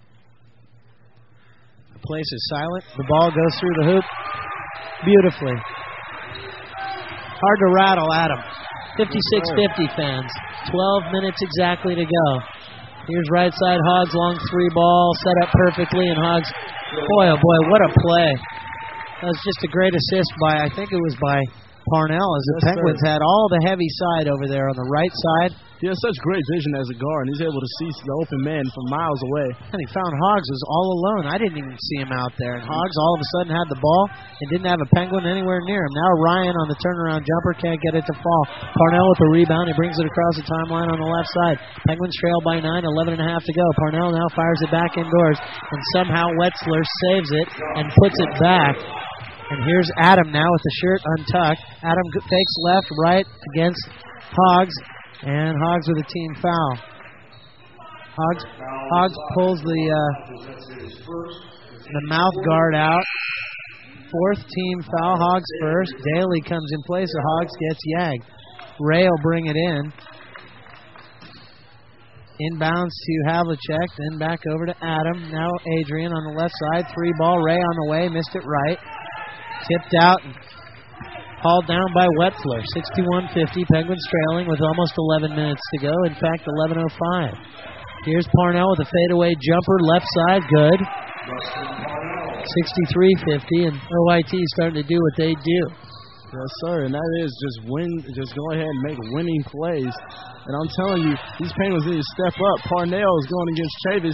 The place is silent. The ball goes through the hoop beautifully. Hard to rattle Adam. fifty-six fifty fans. twelve minutes exactly to go. Here's right side Hogs, long three ball, set up perfectly, and Hogs, boy oh boy, what a play. That was just a great assist by, I think it was by Parnell, as the yes, Penguins sir. had all the heavy side over there on the right side. He has such great vision as a guard, and he's able to see the open man from miles away. And he found Hogs was all alone. I didn't even see him out there. And Hogs all of a sudden had the ball and didn't have a Penguin anywhere near him. Now Ryan on the turnaround jumper can't get it to fall. Parnell with the rebound. He brings it across the timeline on the left side. Penguins trail by nine, eleven and a half to go. Parnell now fires it back indoors, and somehow Wetzler saves it and puts it back. And here's Adam now with the shirt untucked. Adam takes left, right against Hogs, and Hogs with a team foul. Hogs, Hogs pulls the uh, the mouth guard out. Fourth team foul, Hogs first. Daly comes in place of Hogs, gets yagged. Ray will bring it in. Inbounds to Havlicek, then back over to Adam. Now Adrian on the left side. Three ball, Ray on the way, missed it right. Tipped out and hauled down by Wetzler. sixty-one fifty. Penguins trailing with almost eleven minutes to go. In fact, eleven oh five. Here's Parnell with a fadeaway jumper. Left side, good. sixty-three fifty, and O I T is starting to do what they do. Yes, sir, and that is just win. Just go ahead and make winning plays. And I'm telling you, these Penguins need to step up. Parnell is going against Chavis.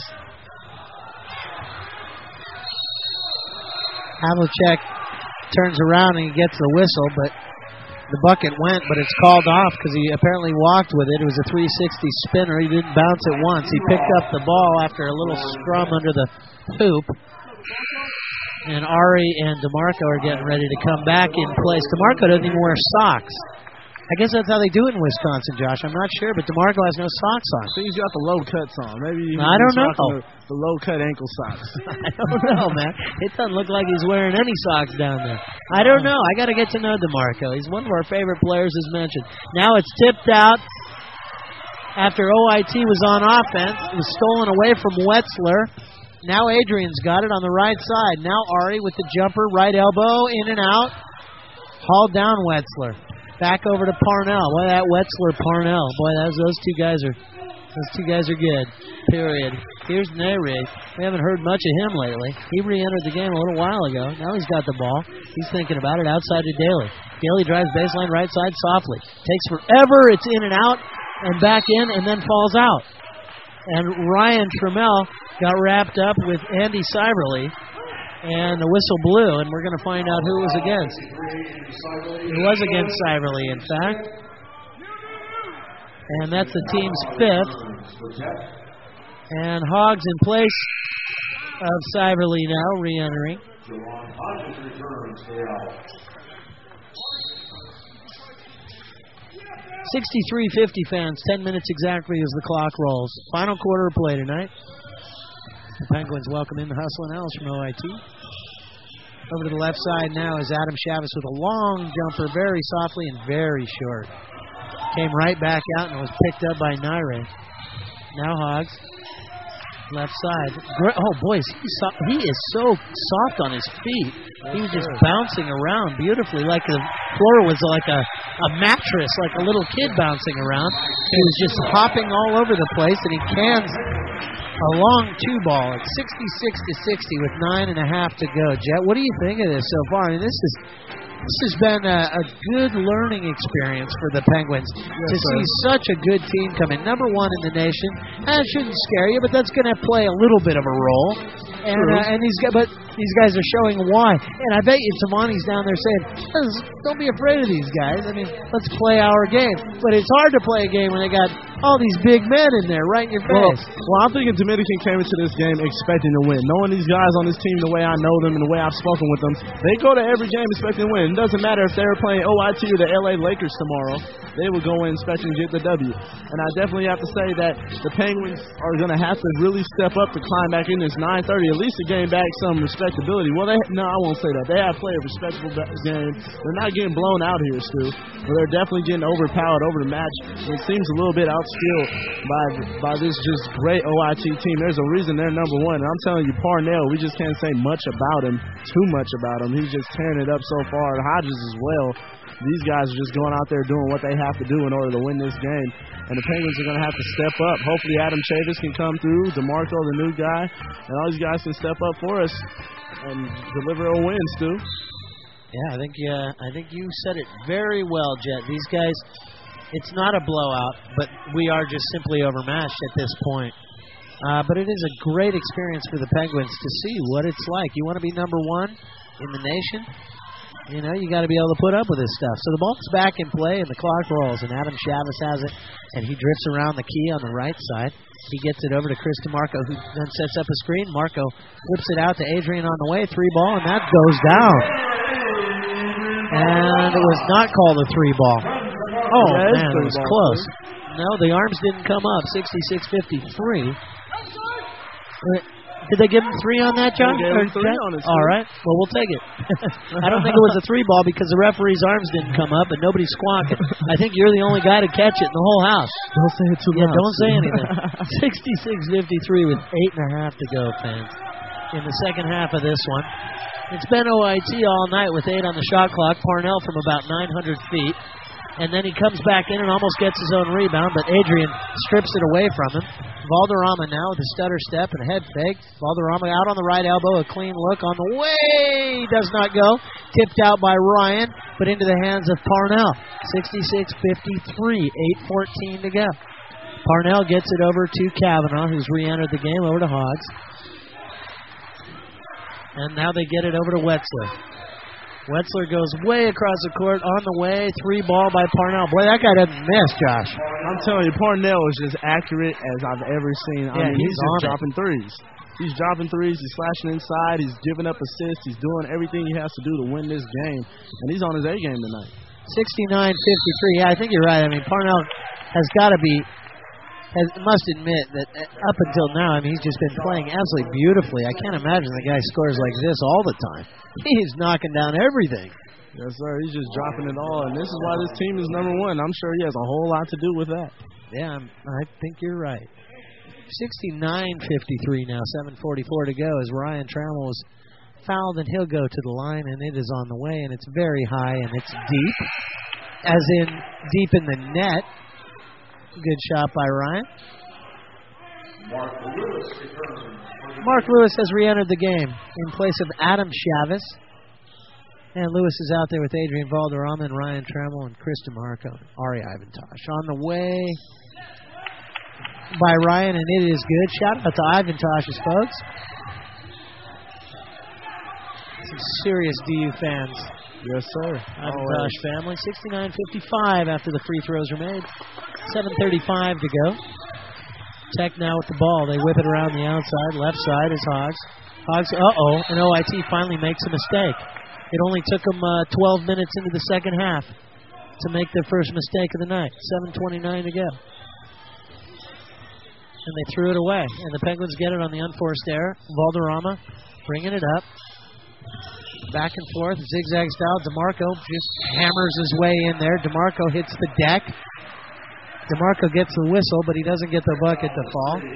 Havlicek turns around and he gets the whistle, but the bucket went, but it's called off because he apparently walked with it. It was a three sixty spinner. He didn't bounce it once. He picked up the ball after a little scrum under the hoop. And Ari and DeMarco are getting ready to come back in place. DeMarco doesn't even wear socks. I guess that's how they do it in Wisconsin, Josh. I'm not sure, but DeMarco has no socks on. I think he's got the low cuts on. Maybe he's I don't know. The, the low cut ankle socks. I don't know, man. It doesn't look like he's wearing any socks down there. I don't know. I got to get to know DeMarco. He's one of our favorite players, as mentioned. Now it's tipped out after O I T was on offense. It was stolen away from Wetzler. Now Adrian's got it on the right side. Now Ari with the jumper, right elbow, in and out. Hauled down Wetzler. Back over to Parnell. Boy, that Wetzler Parnell. Boy, those those two guys are those two guys are good. Period. Here's Nehrig. We haven't heard much of him lately. He re-entered the game a little while ago. Now he's got the ball. He's thinking about it outside to Daly. Daly drives baseline right side softly. Takes forever. It's in and out and back in and then falls out. And Ryan Trammell got wrapped up with Andy Syverly. And the whistle blew, and we're going to find out who it was against. It was against Syverly, in fact. And that's the team's fifth. And Hogs in place of Syverly now, re-entering. sixty-three fifty fans, ten minutes exactly as the clock rolls. Final quarter of play tonight. The Penguins welcome in the Hustle and Owls from O I T. Over to the left side now is Adam Chavis with a long jumper, very softly and very short. Came right back out and was picked up by Naire. Now Hogs. Left side. Oh, boys, he's so, he is so soft on his feet. He was just bouncing around beautifully, like the floor was like a, a mattress, like a little kid bouncing around. He was just hopping all over the place, and he cans a long two ball at sixty-six to sixty with nine and a half to go. Jet, what do you think of this so far? I mean, this is this has been a, a good learning experience for the Penguins yes, to sir. see such a good team come in, number one in the nation. And it shouldn't scare you, but that's going to play a little bit of a role. And uh, and these guys, but these guys are showing why. And I bet you Tamani's down there saying, "Don't be afraid of these guys. I mean, let's play our game." But it's hard to play a game when they got all these big men in there right in your face. Well, well I'm thinking Dominican came into this game expecting to win. Knowing these guys on this team the way I know them and the way I've spoken with them, they go to every game expecting to win. It doesn't matter if they were playing O I T or the L A Lakers tomorrow. They would go in expecting to get the W. And I definitely have to say that the Penguins are going to have to really step up to climb back in this nine thirty, at least to gain back some respectability. Well, they no, I won't say that. They have played a respectable game. They're not getting blown out here, Stu, but they're definitely getting overpowered over the match. And it seems a little bit outskilled by by this just great O I T team. There's a reason they're number one. And I'm telling you, Parnell, we just can't say much about him, too much about him. He's just tearing it up so far. And Hodges as well. These guys are just going out there doing what they have to do in order to win this game. And the Penguins are going to have to step up. Hopefully Adam Chavis can come through, DeMarco, the new guy, and all these guys can step up for us and deliver a win, Stu. Yeah, I think uh, I think you said it very well, Jet. These guys, it's not a blowout, but we are just simply overmatched at this point. Uh, but it is a great experience for the Penguins to see what it's like. You want to be number one in the nation? You know, you got to be able to put up with this stuff. So the ball's back in play, and the clock rolls, and Adam Chavis has it, and he drifts around the key on the right side. He gets it over to Chris DeMarco, who then sets up a screen. Marco whips it out to Adrian on the way, three ball, and that goes down. And it was not called a three ball. Oh, man, it was close. No, the arms didn't come up, sixty-six fifty-three. Did they give him three on that, John? They gave him three on it. All right. Well, we'll take it. I don't think it was a three ball because the referee's arms didn't come up and nobody's squawking. I think you're the only guy to catch it in the whole house. Don't say it too yeah, loud. Yeah, don't say anything. sixty-six fifty-three with eight and a half to go, fans, in the second half of this one. It's been O I T all night with eight on the shot clock. Parnell from about nine hundred feet. And then he comes back in and almost gets his own rebound, but Adrian strips it away from him. Valderrama now with a stutter step and a head fake. Valderrama out on the right elbow, a clean look on the way. Does not go. Tipped out by Ryan, but into the hands of Parnell. sixty-six fifty-three, eight fourteen to go. Parnell gets it over to Kavanaugh, who's re-entered the game, over to Hodges. And now they get it over to Wetzler. Wetzler goes way across the court on the way. Three ball by Parnell. Boy, that guy doesn't miss, Josh. I'm telling you, Parnell is just accurate as I've ever seen. I yeah, mean, he's, he's just dropping it. threes. He's dropping threes. He's slashing inside. He's giving up assists. He's doing everything he has to do to win this game. And he's on his A game tonight. sixty-nine fifty-three. Yeah, I think you're right. I mean, Parnell has got to be, has, must admit that up until now, I mean, he's just been playing absolutely beautifully. I can't imagine the guy scores like this all the time. He's knocking down everything. Yes, sir. He's just dropping it all. And this is why this team is number one. I'm sure he has a whole lot to do with that. Yeah, I'm, I think you're right. sixty-nine fifty-three now, seven forty-four to go as Ryan Trammell is fouled, and he'll go to the line, and it is on the way, and it's very high, and it's deep, as in deep in the net. Good shot by Ryan. Mark Lewis returns. Mark Lewis has re-entered the game in place of Adam Chavis. And Lewis is out there with Adrian Valderrama and Ryan Trammell and Chris DeMarco and Ari Ivantosh. On the way by Ryan, and it is good. Shout out to Ivantosh's folks. Some serious D U fans. Yes, sir. Ivantosh family. sixty-nine fifty-five after the free throws are made. seven thirty-five to go. Tech now with the ball. They whip it around the outside. Left side is Hodges. Hodges, uh-oh, and O I T finally makes a mistake. It only took them uh, twelve minutes into the second half to make their first mistake of the night. seven twenty-nine to go. And they threw it away. And the Penguins get it on the unforced error. Valderrama bringing it up. Back and forth, zigzag style. DeMarco just hammers his way in there. DeMarco hits the deck. DeMarco gets the whistle, but he doesn't get the bucket to fall.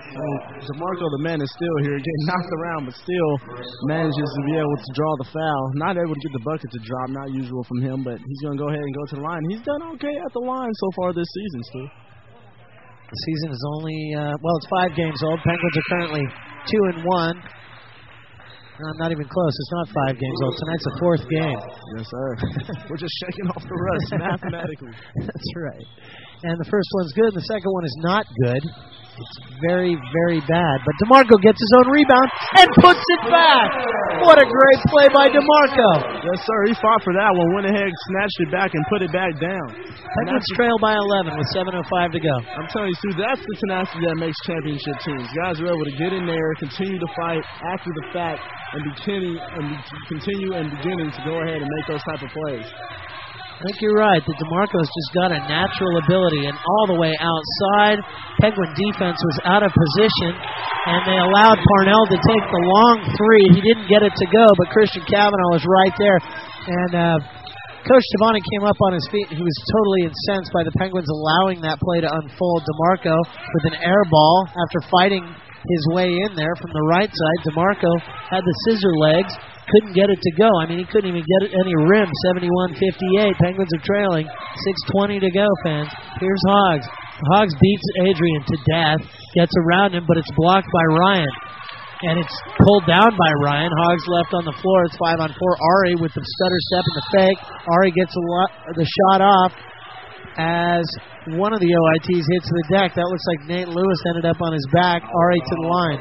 So DeMarco, the man, is still here, getting knocked around, but still manages to be able to draw the foul. Not able to get the bucket to drop, not usual from him, but he's going to go ahead and go to the line. He's done okay at the line so far this season, Stu. The season is only, uh, well, it's five games old. Penguins are currently two and one. No, not even close. It's not five games old. Tonight's the fourth game. Yes, sir. We're just shaking off the rust mathematically. That's right. And the first one's good, and the second one is not good. It's very, very bad. But DeMarco gets his own rebound and puts it back. What a great play by DeMarco. Yes, sir. He fought for that one, went ahead, snatched it back, and put it back down. Penguins trail by eleven with seven oh five to go. I'm telling you, Stu, that's the tenacity that makes championship teams. Guys are able to get in there, continue to fight after the fact, and, beginning, and be, continue and beginning to go ahead and make those type of plays. I think you're right that DeMarco's just got a natural ability, and all the way outside, Penguin defense was out of position, and they allowed Parnell to take the long three. He didn't get it to go, but Christian Cavanaugh was right there. And uh, Coach Tavani came up on his feet, and he was totally incensed by the Penguins allowing that play to unfold. DeMarco with an air ball after fighting his way in there from the right side. DeMarco had the scissor legs. Couldn't get it to go. I mean, he couldn't even get it any rim. seventy-one fifty-eight. Penguins are trailing. six twenty to go, fans. Here's Hoggs. Hoggs beats Adrian to death. Gets around him, but it's blocked by Ryan. And it's pulled down by Ryan. Hoggs left on the floor. It's five on four. Ari with the stutter step and the fake. Ari gets a lot, the shot off as one of the O I Ts hits the deck. That looks like Nate Lewis ended up on his back. Ari to the line.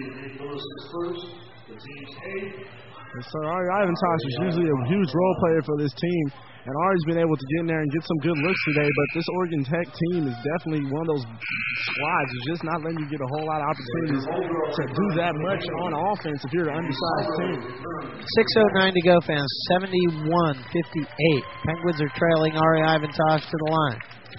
Yes, sir. Ari Ivantosh is usually a huge role player for this team, and Ari's been able to get in there and get some good looks today, but this Oregon Tech team is definitely one of those squads that's just not letting you get a whole lot of opportunities to do that much on offense if you're an undersized team. six oh nine to go, fans. seventy-one fifty-eight. Penguins are trailing Ari Ivantosh to the line.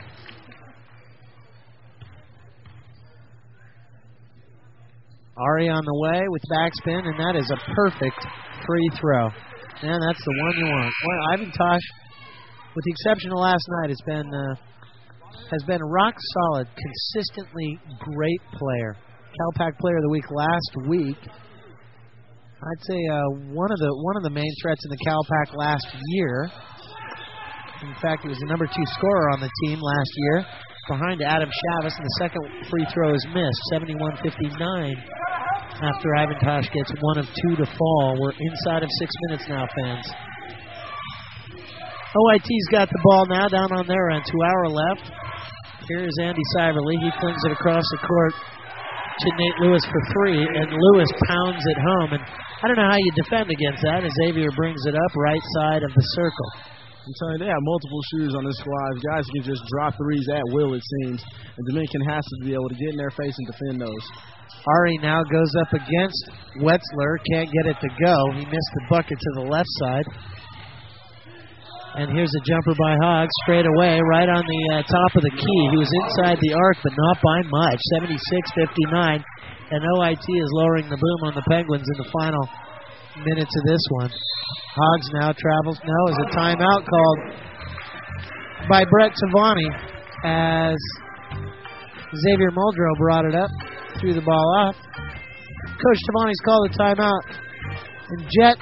Ari on the way with backspin, and that is a perfect free throw. Man, that's the one you want. Well, Ivantosh, with the exception of last night, has been uh, has been rock solid, consistently great player. Cal-Pac Player of the Week last week. I'd say uh, one of the one of the main threats in the Cal-Pac last year. In fact, he was the number two scorer on the team last year, behind Adam Chavis, and the second free throw is missed. seventy-one fifty-nine. After Ivantosh gets one of two to fall. We're inside of six minutes now, fans. O I T's got the ball now down on their end. Two hour left. Here's Andy Syverly. He flings it across the court to Nate Lewis for three, and Lewis pounds it home. And I don't know how you defend against that, as Xavier brings it up right side of the circle. I'm telling you, they have multiple shooters on this squad. Guys can just drop threes at will, it seems. And Dominican has to be able to get in their face and defend those. Ari now goes up against Wetzler. Can't get it to go. He missed the bucket to the left side. And here's a jumper by Hoggs straight away, right on the uh, top of the key. He was inside the arc, but not by much. seventy-six fifty-nine. And O I T is lowering the boom on the Penguins in the final minutes of this one. Hoggs now travels. No, is a timeout called by Brett Tavani as Xavier Muldrow brought it up, threw the ball off. Coach Tavani's called a timeout. And Jet,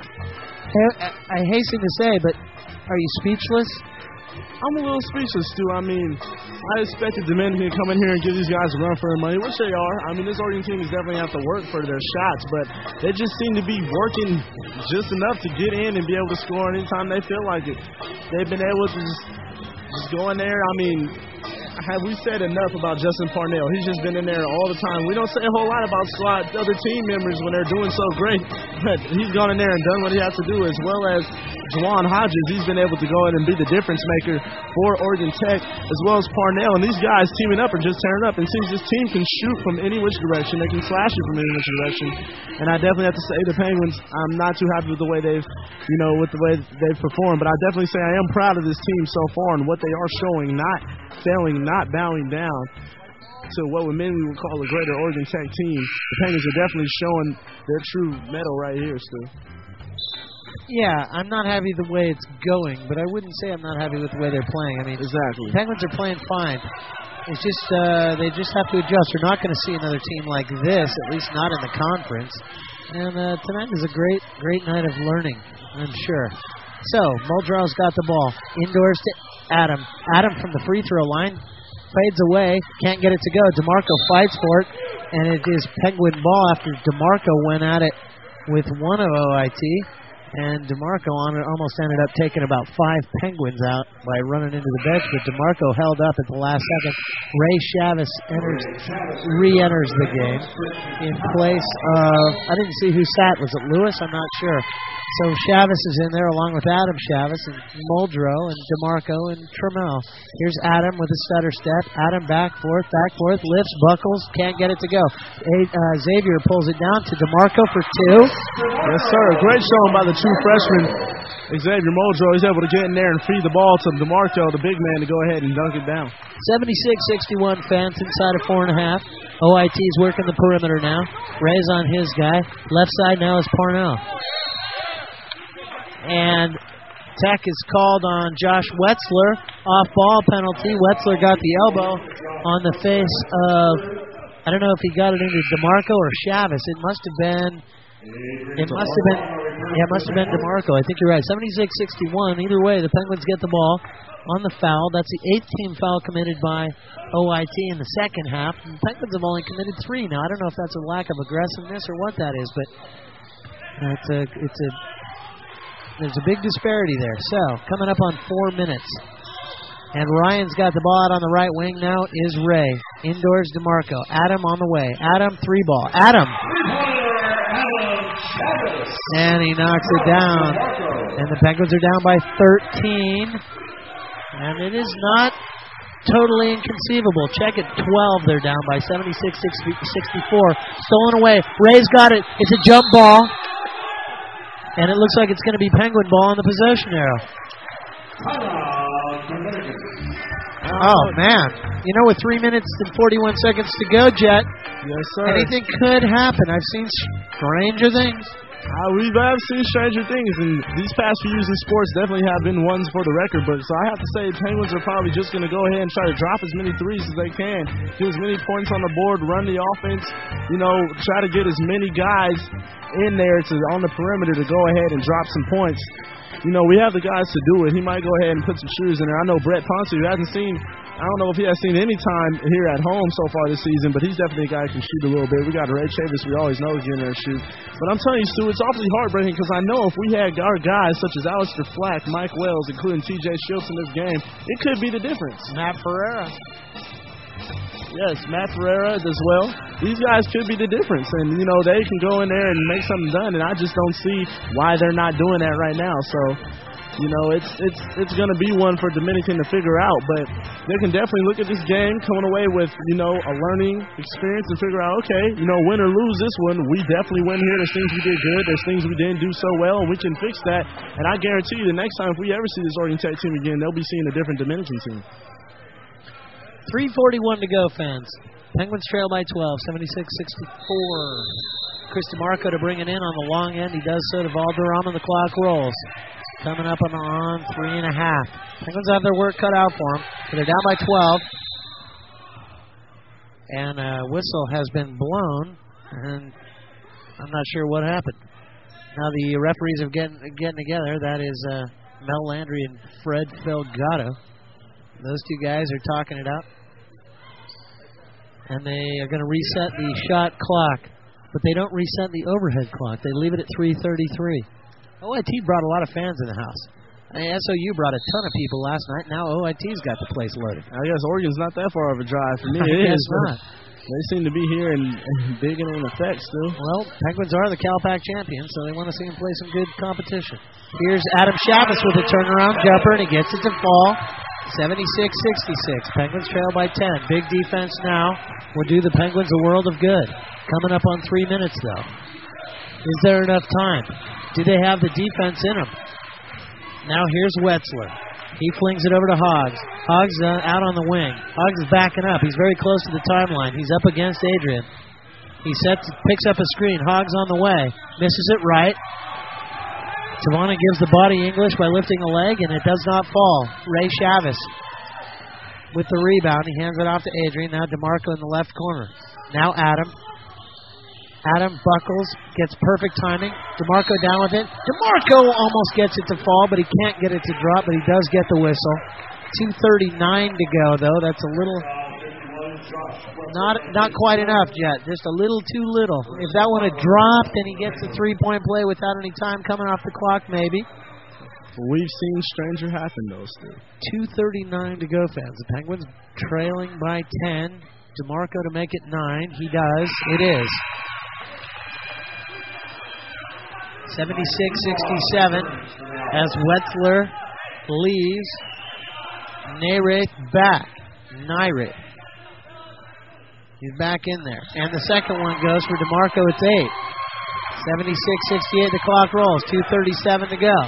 I hasten to say, but are you speechless? I'm a little speechless, Stu. I mean, I expected Dominican to come in here and give these guys a run for their money, which they are. I mean, this Oregon team is definitely have to work for their shots, but they just seem to be working just enough to get in and be able to score anytime they feel like it. They've been able to just, just go in there. I mean, have we said enough about Justin Parnell? He's just been in there all the time. We don't say a whole lot about squad other team members when they're doing so great, but he's gone in there and done what he has to do, as well as Juwan Hodges. He's been able to go in and be the difference maker for Oregon Tech, as well as Parnell. And these guys teaming up are just tearing up. And it seems this team can shoot from any which direction. They can slash it from any which direction. And I definitely have to say the Penguins, I'm not too happy with the way they've, you know, with the way they've performed. But I definitely say I am proud of this team so far and what they are showing, not failing, not bowing down to what many would call a greater Oregon Tech team. The Penguins are definitely showing their true mettle right here, Stu. Yeah, I'm not happy the way it's going, but I wouldn't say I'm not happy with the way they're playing. I mean, exactly. The Penguins are playing fine. It's just uh, they just have to adjust. We're not going to see another team like this, at least not in the conference. And uh, tonight is a great, great night of learning, I'm sure. So, Muldrow's got the ball. Indoors to Adam. Adam from the free throw line fades away. Can't get it to go. DeMarco fights for it. And it is Penguin ball after DeMarco went at it with one of O I T. And DeMarco on it almost ended up taking about five Penguins out by running into the bench, but DeMarco held up at the last second. Ray Chavis enters, re-enters the game in place of, I didn't see who sat. Was it Lewis? I'm not sure. So Chavis is in there along with Adam Chavis and Muldrow and DeMarco and Trammell. Here's Adam with a stutter step. Adam back forth, back forth, lifts, buckles, can't get it to go. A- uh, Xavier pulls it down to DeMarco for two. Yes, sir. Great showing by the two freshmen. Xavier Muldrow is able to get in there and feed the ball to DeMarco, the big man, to go ahead and dunk it down. seventy-six sixty-one fans inside of four and a half. O I T is working the perimeter now. Ray's on his guy. Left side now is Parnell. And Tech is called on Josh Wetzler. Off-ball penalty. Wetzler got the elbow on the face of, I don't know if he got it into DeMarco or Chavis. It must have been, it must have been, yeah, it must have been DeMarco. I think you're right. seventy-six sixty-one. Either way, the Penguins get the ball on the foul. That's the eighth team foul committed by O I T in the second half. And the Penguins have only committed three now. I don't know if that's a lack of aggressiveness or what that is, but it's a, it's a, there's a big disparity there. So, coming up on four minutes. And Ryan's got the ball out on the right wing now is Ray. Indoors DeMarco. Adam on the way. Adam, three ball. Adam. And he knocks it down. And the Penguins are down by thirteen. And it is not totally inconceivable. Check it, twelve they're down by seventy-six sixty-four. Stolen away. Ray's got it. It's a jump ball. And it looks like it's going to be Penguin ball on the possession arrow. Oh, man. You know, with three minutes and forty-one seconds to go, Jet, yes, sir. anything could happen. I've seen stranger things. Uh, we've have seen stranger things, and these past few years in sports definitely have been ones for the record. But so I have to say, Penguins are probably just going to go ahead and try to drop as many threes as they can, get as many points on the board, run the offense, you know, try to get as many guys in there to on the perimeter to go ahead and drop some points. You know, we have the guys to do it. He might go ahead and put some shooters in there. I know Brett Ponce, who hasn't seen, I don't know if he has seen any time here at home so far this season, but he's definitely a guy who can shoot a little bit. We got Ray Chavis, we always know he's in there to shoot. But I'm telling you, Stu, it's awfully heartbreaking because I know if we had our guys such as Alistair Flack, Mike Wells, including T J Schultz in this game, it could be the difference. Matt Ferreira. Yes, Matt Ferreira as well. These guys could be the difference, and, you know, they can go in there and make something done, and I just don't see why they're not doing that right now. So, you know, it's it's it's going to be one for Dominican to figure out, but they can definitely look at this game, coming away with, you know, a learning experience and figure out, okay, you know, win or lose this one, we definitely win here. There's things we did good. There's things we didn't do so well, and we can fix that. And I guarantee you the next time if we ever see this Oregon Tech team again, they'll be seeing a different Dominican team. three forty-one to go, fans. Penguins trail by twelve, seventy-six sixty-four. Chris DeMarco to bring it in on the long end. He does so to Valderrama. The clock rolls. Coming up on, on three and a half. Penguins have their work cut out for them, but they're down by twelve. And a whistle has been blown, and I'm not sure what happened. Now the referees are getting, getting together. That is uh, Mel Landry and Fred Felgato. Those two guys are talking it out. And they are going to reset the shot clock. But they don't reset the overhead clock. They leave it at three thirty-three. O I T brought a lot of fans in the house. I mean, S O U brought a ton of people last night. Now O I T's got the place loaded. I guess Oregon's not that far of a drive. For me, I it guess is. not. They seem to be here and, and big and in effect still. Well, Penguins are the Cal-Pac champions, so they want to see them play some good competition. Here's Adam Chavis with a turnaround jumper, and he gets it to fall. seventy-six sixty-six. Penguins trail by ten. Big defense now will do the Penguins a world of good. Coming up on three minutes, though. Is there enough time? Do they have the defense in them? Now here's Wetzler. He flings it over to Hoggs. Hoggs uh, out on the wing. Hoggs is backing up. He's very close to the timeline. He's up against Adrian. He sets, picks up a screen. Hoggs on the way. Misses it right. Savannah gives the body English by lifting a leg, and it does not fall. Ray Chavis. with the rebound. He hands it off to Adrian. Now DeMarco in the left corner. Now Adam. Adam buckles, gets perfect timing. DeMarco down with it. DeMarco almost gets it to fall, but he can't get it to drop, but he does get the whistle. two thirty-nine to go, though. That's a little, not not quite enough, Jet. Just a little too little. If that one had dropped and he gets a three-point play without any time coming off the clock, maybe. We've seen stranger happen, though, Stu. two thirty-nine to go, fans. The Penguins trailing by ten. DeMarco to make it nine. He does. It is. seventy-six sixty-seven as Wetzler leaves. Nayrath back. Nayrath. He's back in there. And the second one goes for DeMarco. It's eight. seventy-six sixty-eight, the clock rolls. two thirty-seven to go.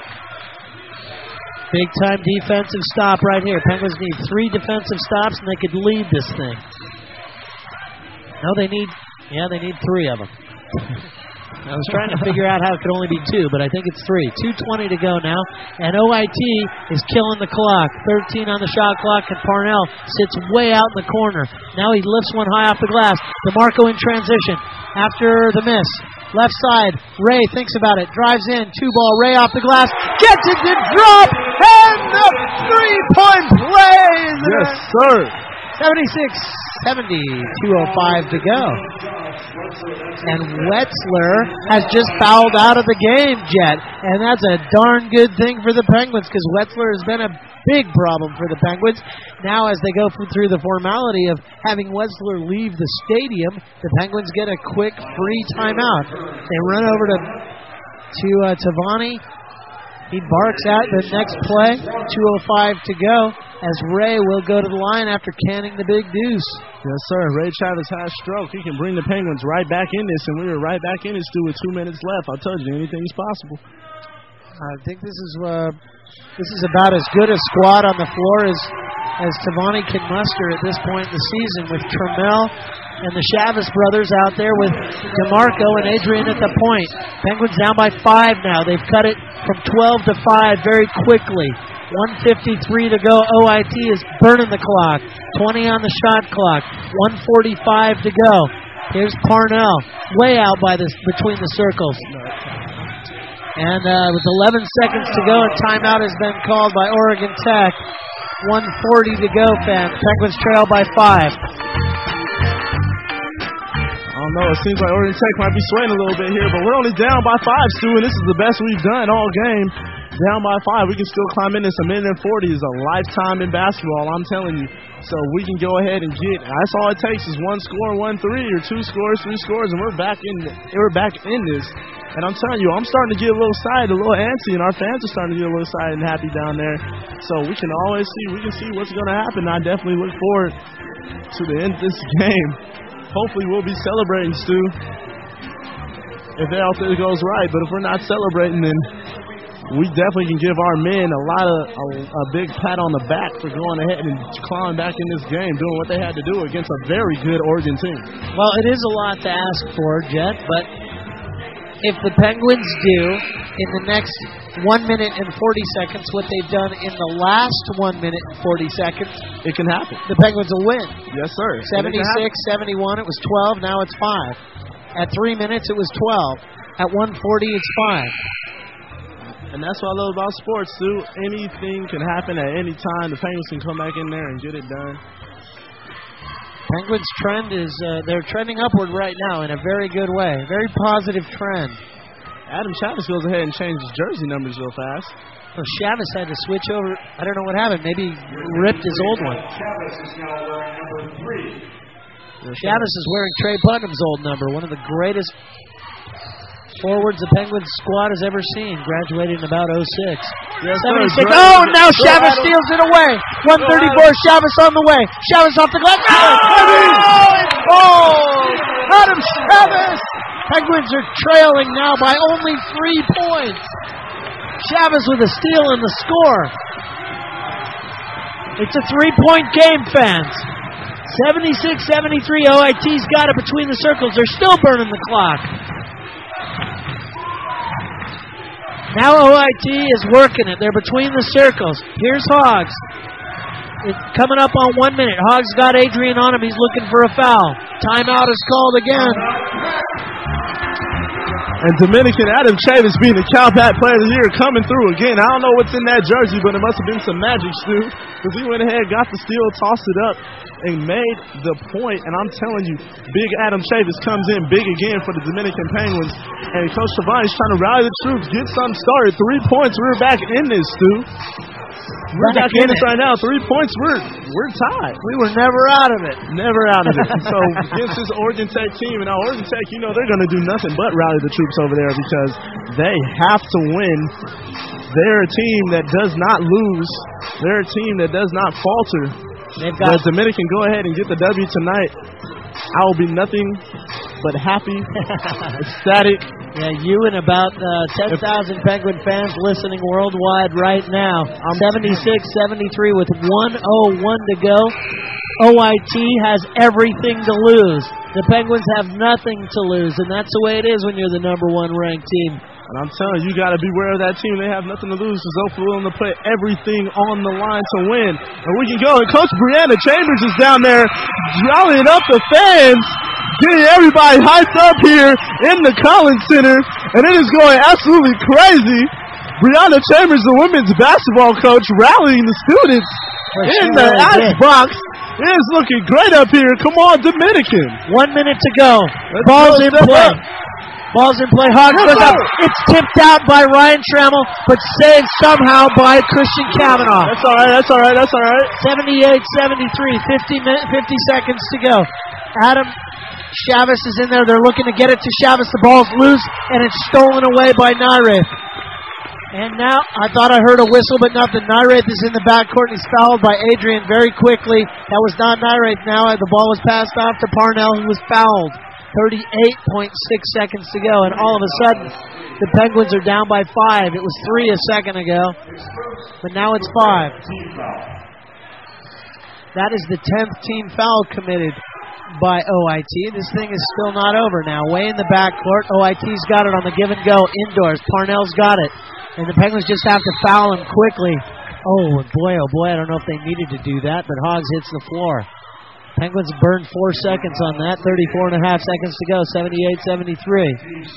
Big time defensive stop right here. Penguins need three defensive stops and they could lead this thing. No, they need, yeah, they need three of them. I was trying to figure out how it could only be two, but I think it's three. two twenty to go now, and O I T is killing the clock. thirteen on the shot clock, and Parnell sits way out in the corner. Now he lifts one high off the glass. DeMarco in transition after the miss. Left side, Ray thinks about it, drives in, two ball, Ray off the glass, gets it to drop, and the three-point play! Yes, sir. seventy-six seventy, two oh five to go. And Wetzler has just fouled out of the game, Jet. And that's a darn good thing for the Penguins because Wetzler has been a big problem for the Penguins. Now as they go through the formality of having Wetzler leave the stadium, the Penguins get a quick free timeout. They run over to, to uh, Tavani. He barks out the next play. two oh five to go as Ray will go to the line after canning the big deuce. Yes, sir. Ray Chavez has stroke. He can bring the Penguins right back in this, and we were right back in this, too, with two minutes left. I told you, anything's possible. I think this is uh, this is about as good a squad on the floor as, as Tavani can muster at this point in the season with Trammell and the Chavez brothers out there with DeMarco and Adrian at the point. Penguins down by five now. They've cut it from twelve to five very quickly. one fifty-three to go. O I T is burning the clock. twenty on the shot clock. one forty-five to go. Here's Parnell, way out by this between the circles. And uh, with eleven seconds to go, a timeout has been called by Oregon Tech. one forty to go, fans. Penguins trail by five. I don't know. It seems like Oregon Tech might be swaying a little bit here, but we're only down by five, Stu, and this is the best we've done all game. Down by five. We can still climb in this. A minute and forty is a lifetime in basketball, I'm telling you. So we can go ahead and get, that's all it takes is one score, one three, or two scores, three scores, and we're back in we're back in this. And I'm telling you, I'm starting to get a little excited, a little antsy, and our fans are starting to get a little excited and happy down there. So we can always see, we can see what's going to happen. I definitely look forward to the end of this game. Hopefully we'll be celebrating, Stu, if everything goes right. But if we're not celebrating, then we definitely can give our men a lot of a, a big pat on the back for going ahead and clawing back in this game, doing what they had to do against a very good Oregon team. Well, it is a lot to ask for, Jet, but if the Penguins do in the next one minute and forty seconds what they've done in the last one minute and forty seconds, it can happen. The Penguins will win. Yes, sir. seventy-six seventy-one, it was twelve, now it's five. At three minutes, it was twelve. At one forty, it's five. And that's what I love about sports, Stu. Anything can happen at any time. The Penguins can come back in there and get it done. Penguins' trend is, uh, they're trending upward right now in a very good way. Very positive trend. Adam Chavez goes ahead and changes jersey numbers real fast. Well, Chavez had to switch over. I don't know what happened. Maybe he ripped his old one. Chavez is now wearing number three. Chavez is wearing Trey Putnam's old number, one of the greatest forwards the Penguins squad has ever seen, graduated in about oh six. Yes, seventy-six. sir. Oh, now Chavez steals it away. one thirty-four, Chavez on the way. Chavez off the glass. Oh, it's goal! Adam Chavez. Penguins are trailing now by only three points. Chavez with a steal and the score. It's a three-point game, fans. seventy-six seventy-three, O I T's got it between the circles. They're still burning the clock. Now O I T is working it. They're between the circles. Here's Hogs. It's coming up on one minute. Hogs got Adrian on him. He's looking for a foul. Timeout is called again. And Dominican Adam Chavis being the Calpat Player of the Year coming through again. I don't know what's in that jersey, but it must have been some magic, Stu, because he went ahead, got the steal, tossed it up, and made the point. And I'm telling you, big Adam Chavis comes in big again for the Dominican Penguins. And Coach Travani's trying to rally the troops, get something started. Three points, we're back in this, Stu. We're back, back in this right now. Three points, we're we're tied. We were never out of it. Never out of it. So against this Oregon Tech team, and now Oregon Tech, you know they're going to do nothing but rally the troops over there because they have to win. They're a team that does not lose. They're a team that does not falter. They've got the Dominican go ahead and get the W tonight. I will be nothing but happy, ecstatic. Yeah, you and about uh, ten thousand Penguin fans listening worldwide right now. I'm seventy-six seventy-three with one oh one to go. O I T has everything to lose. The Penguins have nothing to lose, and that's the way it is when you're the number one ranked team. And I'm telling you, you got to beware of that team. They have nothing to lose. Because they're willing to put everything on the line to win. And we can go. And Coach Brianna Chambers is down there rallying up the fans, getting everybody hyped up here in the Collins Center. And it is going absolutely crazy. Brianna Chambers, the women's basketball coach, rallying the students well, in the ice box. It is looking great up here. Come on, Dominican. One minute to go. Let's Ball's go in play. up. Ball's in play. Hogs goes up. It's tipped out by Ryan Trammell, but saved somehow by Christian Cavanaugh. That's all right. That's all right. That's all right. seventy-eight seventy-three. fifty, fifty seconds to go. Adam Chavis is in there. They're looking to get it to Chavis. The ball's loose, and it's stolen away by Nyrath. And now, I thought I heard a whistle, but nothing. Nyrath is in the backcourt, and he's fouled by Adrian very quickly. That was not Nyrath now. The ball was passed off to Parnell, who was fouled. thirty-eight point six seconds to go, and all of a sudden, the Penguins are down by five. It was three a second ago, but now it's five. That is the tenth team foul committed by O I T. This thing is still not over now. Way in the backcourt, O I T's got it on the give and go indoors. Parnell's got it, and the Penguins just have to foul him quickly. Oh, boy, oh boy, I don't know if they needed to do that, but Hogs hits the floor. Penguins burned four seconds on that. thirty-four and a half seconds to go. seventy-eight seventy-three.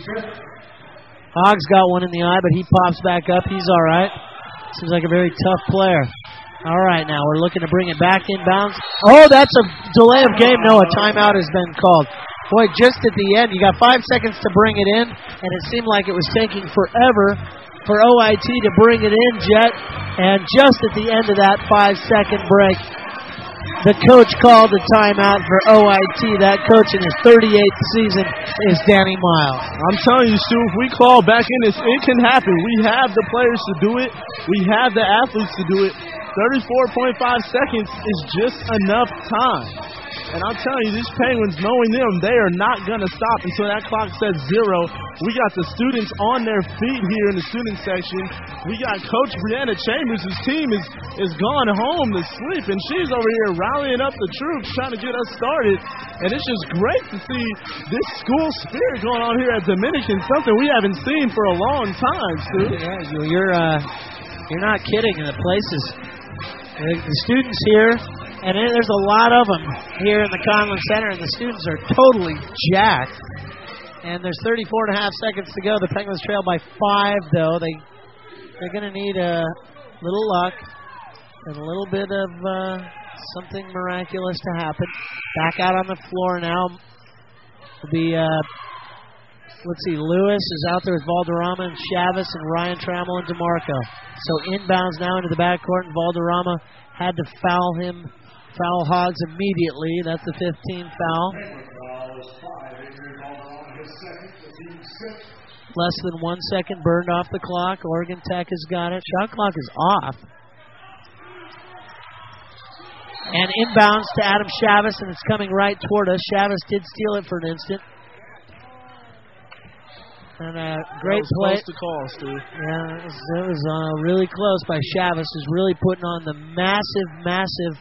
Hogs got one in the eye, but he pops back up. He's all right. Seems like a very tough player. All right, now we're looking to bring it back inbounds. Oh, that's a delay of game. No, a timeout has been called. Boy, just at the end, you got five seconds to bring it in, and it seemed like it was taking forever for O I T to bring it in, Jet. And just at the end of that five-second break, the coach called a timeout for O I T. That coach in his thirty-eighth season is Danny Miles. I'm telling you, Stu, if we call back in this, it can happen. We have the players to do it. We have the athletes to do it. thirty-four point five seconds is just enough time. And I'm telling you, these Penguins, knowing them, they are not going to stop until that clock says zero. We got the students on their feet here in the student section. We got Coach Brianna Chambers, whose team is, is gone home to sleep, and she's over here rallying up the troops, trying to get us started. And it's just great to see this school spirit going on here at Dominican, something we haven't seen for a long time, Stu. Yeah, you're, uh, you're not kidding. The places, the, the students here, and there's a lot of them here in the Conlin Center, and the students are totally jacked. And there's thirty-four and a half seconds to go. The Penguins trail by five, though. They, they're going to need a little luck and a little bit of uh, something miraculous to happen. Back out on the floor now will be, uh, let's see, Lewis is out there with Valderrama and Chavis and Ryan Trammell and DeMarco. So inbounds now into the backcourt, and Valderrama had to foul him. Foul Hogs immediately. That's the fifteenth foul. Less than one second burned off the clock. Oregon Tech has got it. Shot clock is off. And inbounds to Adam Chavis, and it's coming right toward us. Chavis did steal it for an instant. And a great play. Close to call, Stu. Yeah, it was, it was uh, really close by Chavis, who's really putting on the massive, massive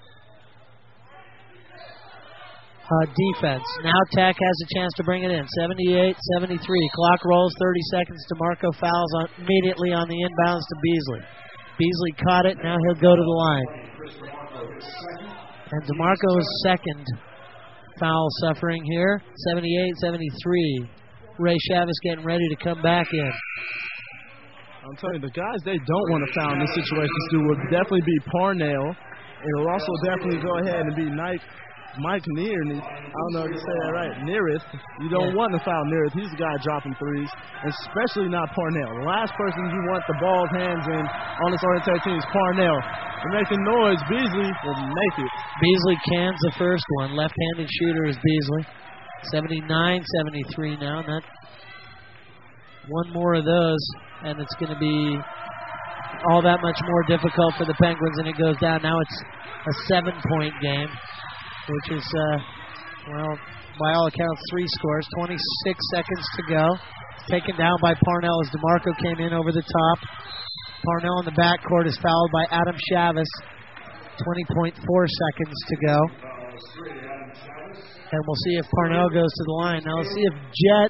Uh, defense. Now Tech has a chance to bring it in. seventy-eight seventy-three. Clock rolls, thirty seconds. DeMarco fouls on, immediately on the inbounds to Beasley. Beasley caught it. Now he'll go to the line. And DeMarco's second foul suffering here. seventy-eight seventy-three. Ray Chavez getting ready to come back in. I'm telling you, the guys they don't want to foul in this situation, Stu, would definitely be Parnell. It'll also definitely go ahead and be Mike, Mike Nearith. I don't know if you say that right. Nearith. You don't Yeah. want to foul Nearith. He's the guy dropping threes, especially not Parnell. The last person you want the ball's hands in on this Orientate team is Parnell. They're making noise. Beasley will make it. Beasley cans the first one. Left-handed shooter is Beasley. seventy-nine seventy-three now. And that one more of those, and it's going to be all that much more difficult for the Penguins, and it goes down. Now it's a seven-point game, which is, uh, well, by all accounts, three scores. twenty-six seconds to go. Taken down by Parnell as DeMarco came in over the top. Parnell in the backcourt is fouled by Adam Chavez. twenty point four seconds to go. And we'll see if Parnell goes to the line. Now let's see if Jet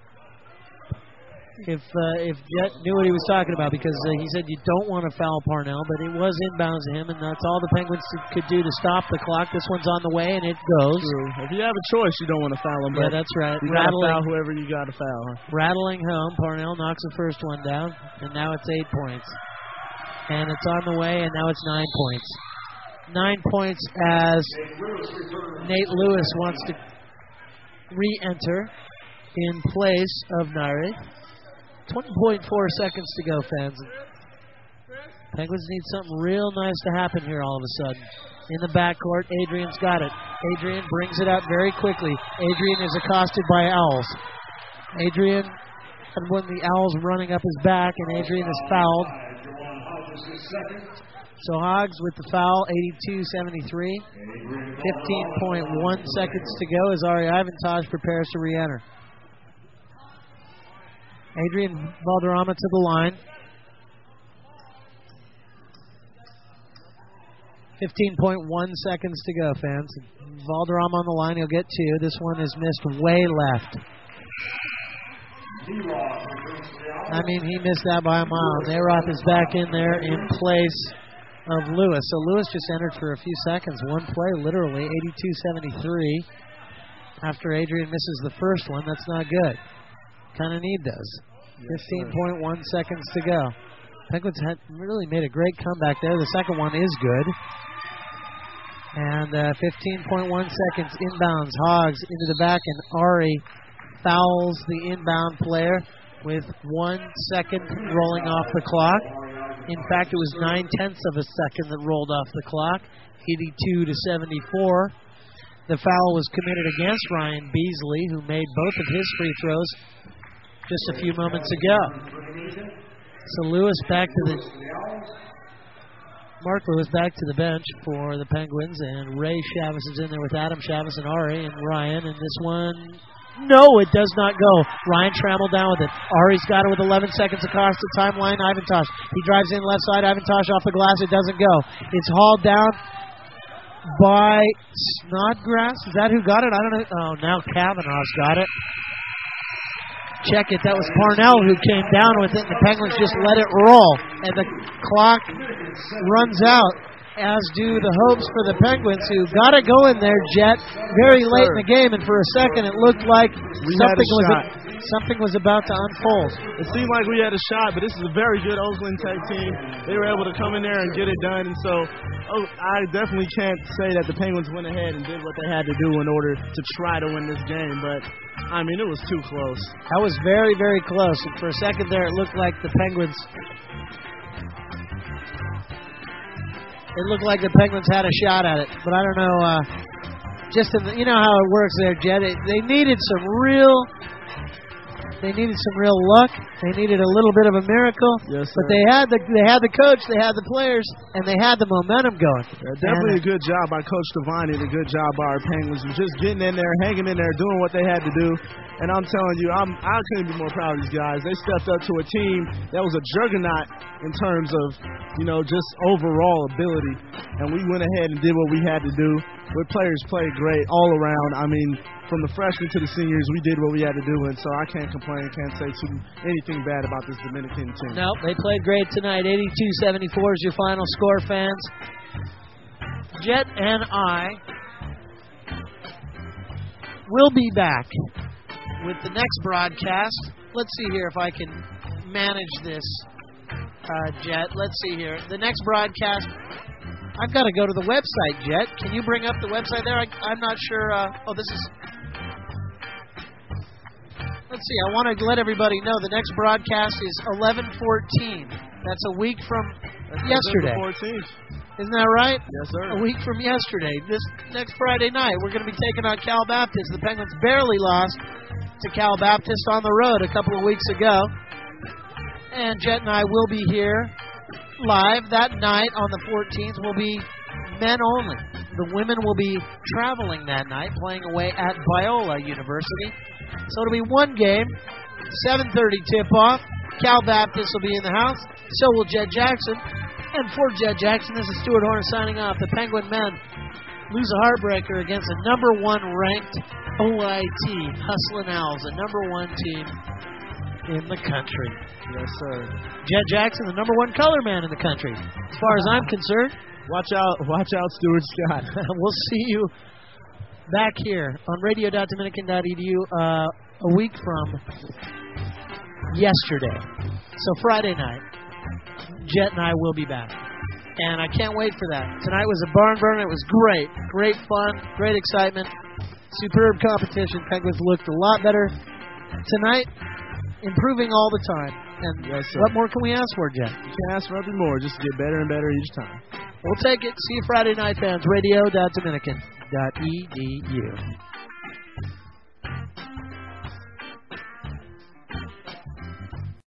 if uh, if Jet knew what he was talking about, because uh, he said you don't want to foul Parnell, but it was inbounds to him, and that's all the Penguins could do to stop the clock. This one's on the way, and it goes. True. If you have a choice, you don't want to foul him. Yeah, but that's right. You got to Rattling, foul whoever you got to foul. Huh? rattling home. Parnell knocks the first one down, and now it's eight points. And it's on the way, and now it's nine points. Nine points as Nate Lewis wants to re-enter in place of Nearith. twenty point four seconds to go, fans. Penguins need something real nice to happen here all of a sudden. In the backcourt, Adrian's got it. Adrian brings it up very quickly. Adrian is accosted by Owls. Adrian, and when the Owls running up his back, and Adrian is fouled. So Hogs with the foul, eighty-two seventy-three. fifteen point one seconds to go as Ari Ivantage prepares to re-enter. Adrian Valderrama to the line. fifteen point one seconds to go, fans. Valderrama on the line, he'll get two. This one is missed way left. I mean, he missed that by a mile. Nayroth is back in there in place of Lewis. So Lewis just entered for a few seconds. One play, literally, eighty-two seventy-three. After Adrian misses the first one, that's not good. Kind of need those. fifteen point one seconds to go. Penguins had really made a great comeback there. The second one is good. And uh, fifteen point one seconds inbounds. Hogs into the back, and Ari fouls the inbound player with one second rolling off the clock. In fact, it was nine-tenths of a second that rolled off the clock. eighty-two to seventy-four. The foul was committed against Ryan Beasley, who made both of his free throws just a few moments ago. So Lewis back to the Mark Lewis back to the bench for the Penguins, and Ray Chavez is in there with Adam Chavez and Ari and Ryan, and this one, no, it does not go. Ryan Trammell down with it. Ari's got it with eleven seconds across the timeline. Ivantage, he drives in left side. Ivantage off the glass. It doesn't go. It's hauled down by Snodgrass. Is that who got it? I don't know. Oh, now Kavanaugh's got it. Check it. That was Parnell who came down with it, and the Penguins just let it roll. And the clock runs out, as do the hopes for the Penguins, who got to go in there, Jet, very late in the game. And for a second, it looked like we something was shot. a, something was about to unfold. It seemed like we had a shot, but this is a very good Oakland Tech team. They were able to come in there and get it done, and so oh, I definitely can't say that the Penguins went ahead and did what they had to do in order to try to win this game, but I mean, it was too close. That was very, very close. And for a second there, it looked like the Penguins. It looked like the Penguins had a shot at it, but I don't know. Uh, just in the, you know how it works there, Jet. It, they needed some real. They needed some real luck. They needed a little bit of a miracle. Yes, sir. But they had the they had the coach, they had the players, and they had the momentum going. Yeah, definitely and, a good job by Coach Devine and a good job by our Penguins. Just getting in there, hanging in there, doing what they had to do. And I'm telling you, I'm, I couldn't be more proud of these guys. They stepped up to a team that was a juggernaut in terms of, you know, just overall ability. And we went ahead and did what we had to do. The players played great all around. I mean, from the freshmen to the seniors, we did what we had to do. And so I can't complain, can't say too, anything bad about this Dominican team. No, they played great tonight. eighty-two seventy-four is your final score, fans. Jet and I will be back with the next broadcast. Let's see here if I can manage this, uh, Jet. Let's see here. The next broadcast, I've got to go to the website, Jet. Can you bring up the website there? I, I'm not sure. Uh, oh, this is... Let's see. I want to let everybody know the next broadcast is eleven fourteen. That's a week from That's yesterday. fourteenth. Isn't that right? Yes, sir. A week from yesterday. This next Friday night, we're going to be taking on Cal Baptist. The Penguins barely lost to Cal Baptist on the road a couple of weeks ago. And Jet and I will be here live that night on the fourteenth. Will be men only. The women will be traveling that night, playing away at Biola University. So it'll be one game, seven thirty tip-off. Cal Baptist will be in the house. So will Jed Jackson. And for Jed Jackson, this is Stuart Horner signing off. The Penguin men lose a heartbreaker against a number one ranked O I T Hustlin' Owls, a number one team in the country. Yes, sir. Jed Jackson, the number one color man in the country, as far as I'm concerned. Watch out, watch out, Stuart Scott. We'll see you back here on radio dot dominican dot e d u uh, a week from yesterday. So Friday night, Jet and I will be back. And I can't wait for that. Tonight was a barn burner. It was great. Great fun. Great excitement. Superb competition. Penguins looked a lot better tonight, improving all the time. And yes, sir. What more can we ask for, Jet? You can't ask for nothing more. Just get better and better each time. We'll take it. See you Friday night, fans. radio dot dominican dot e d u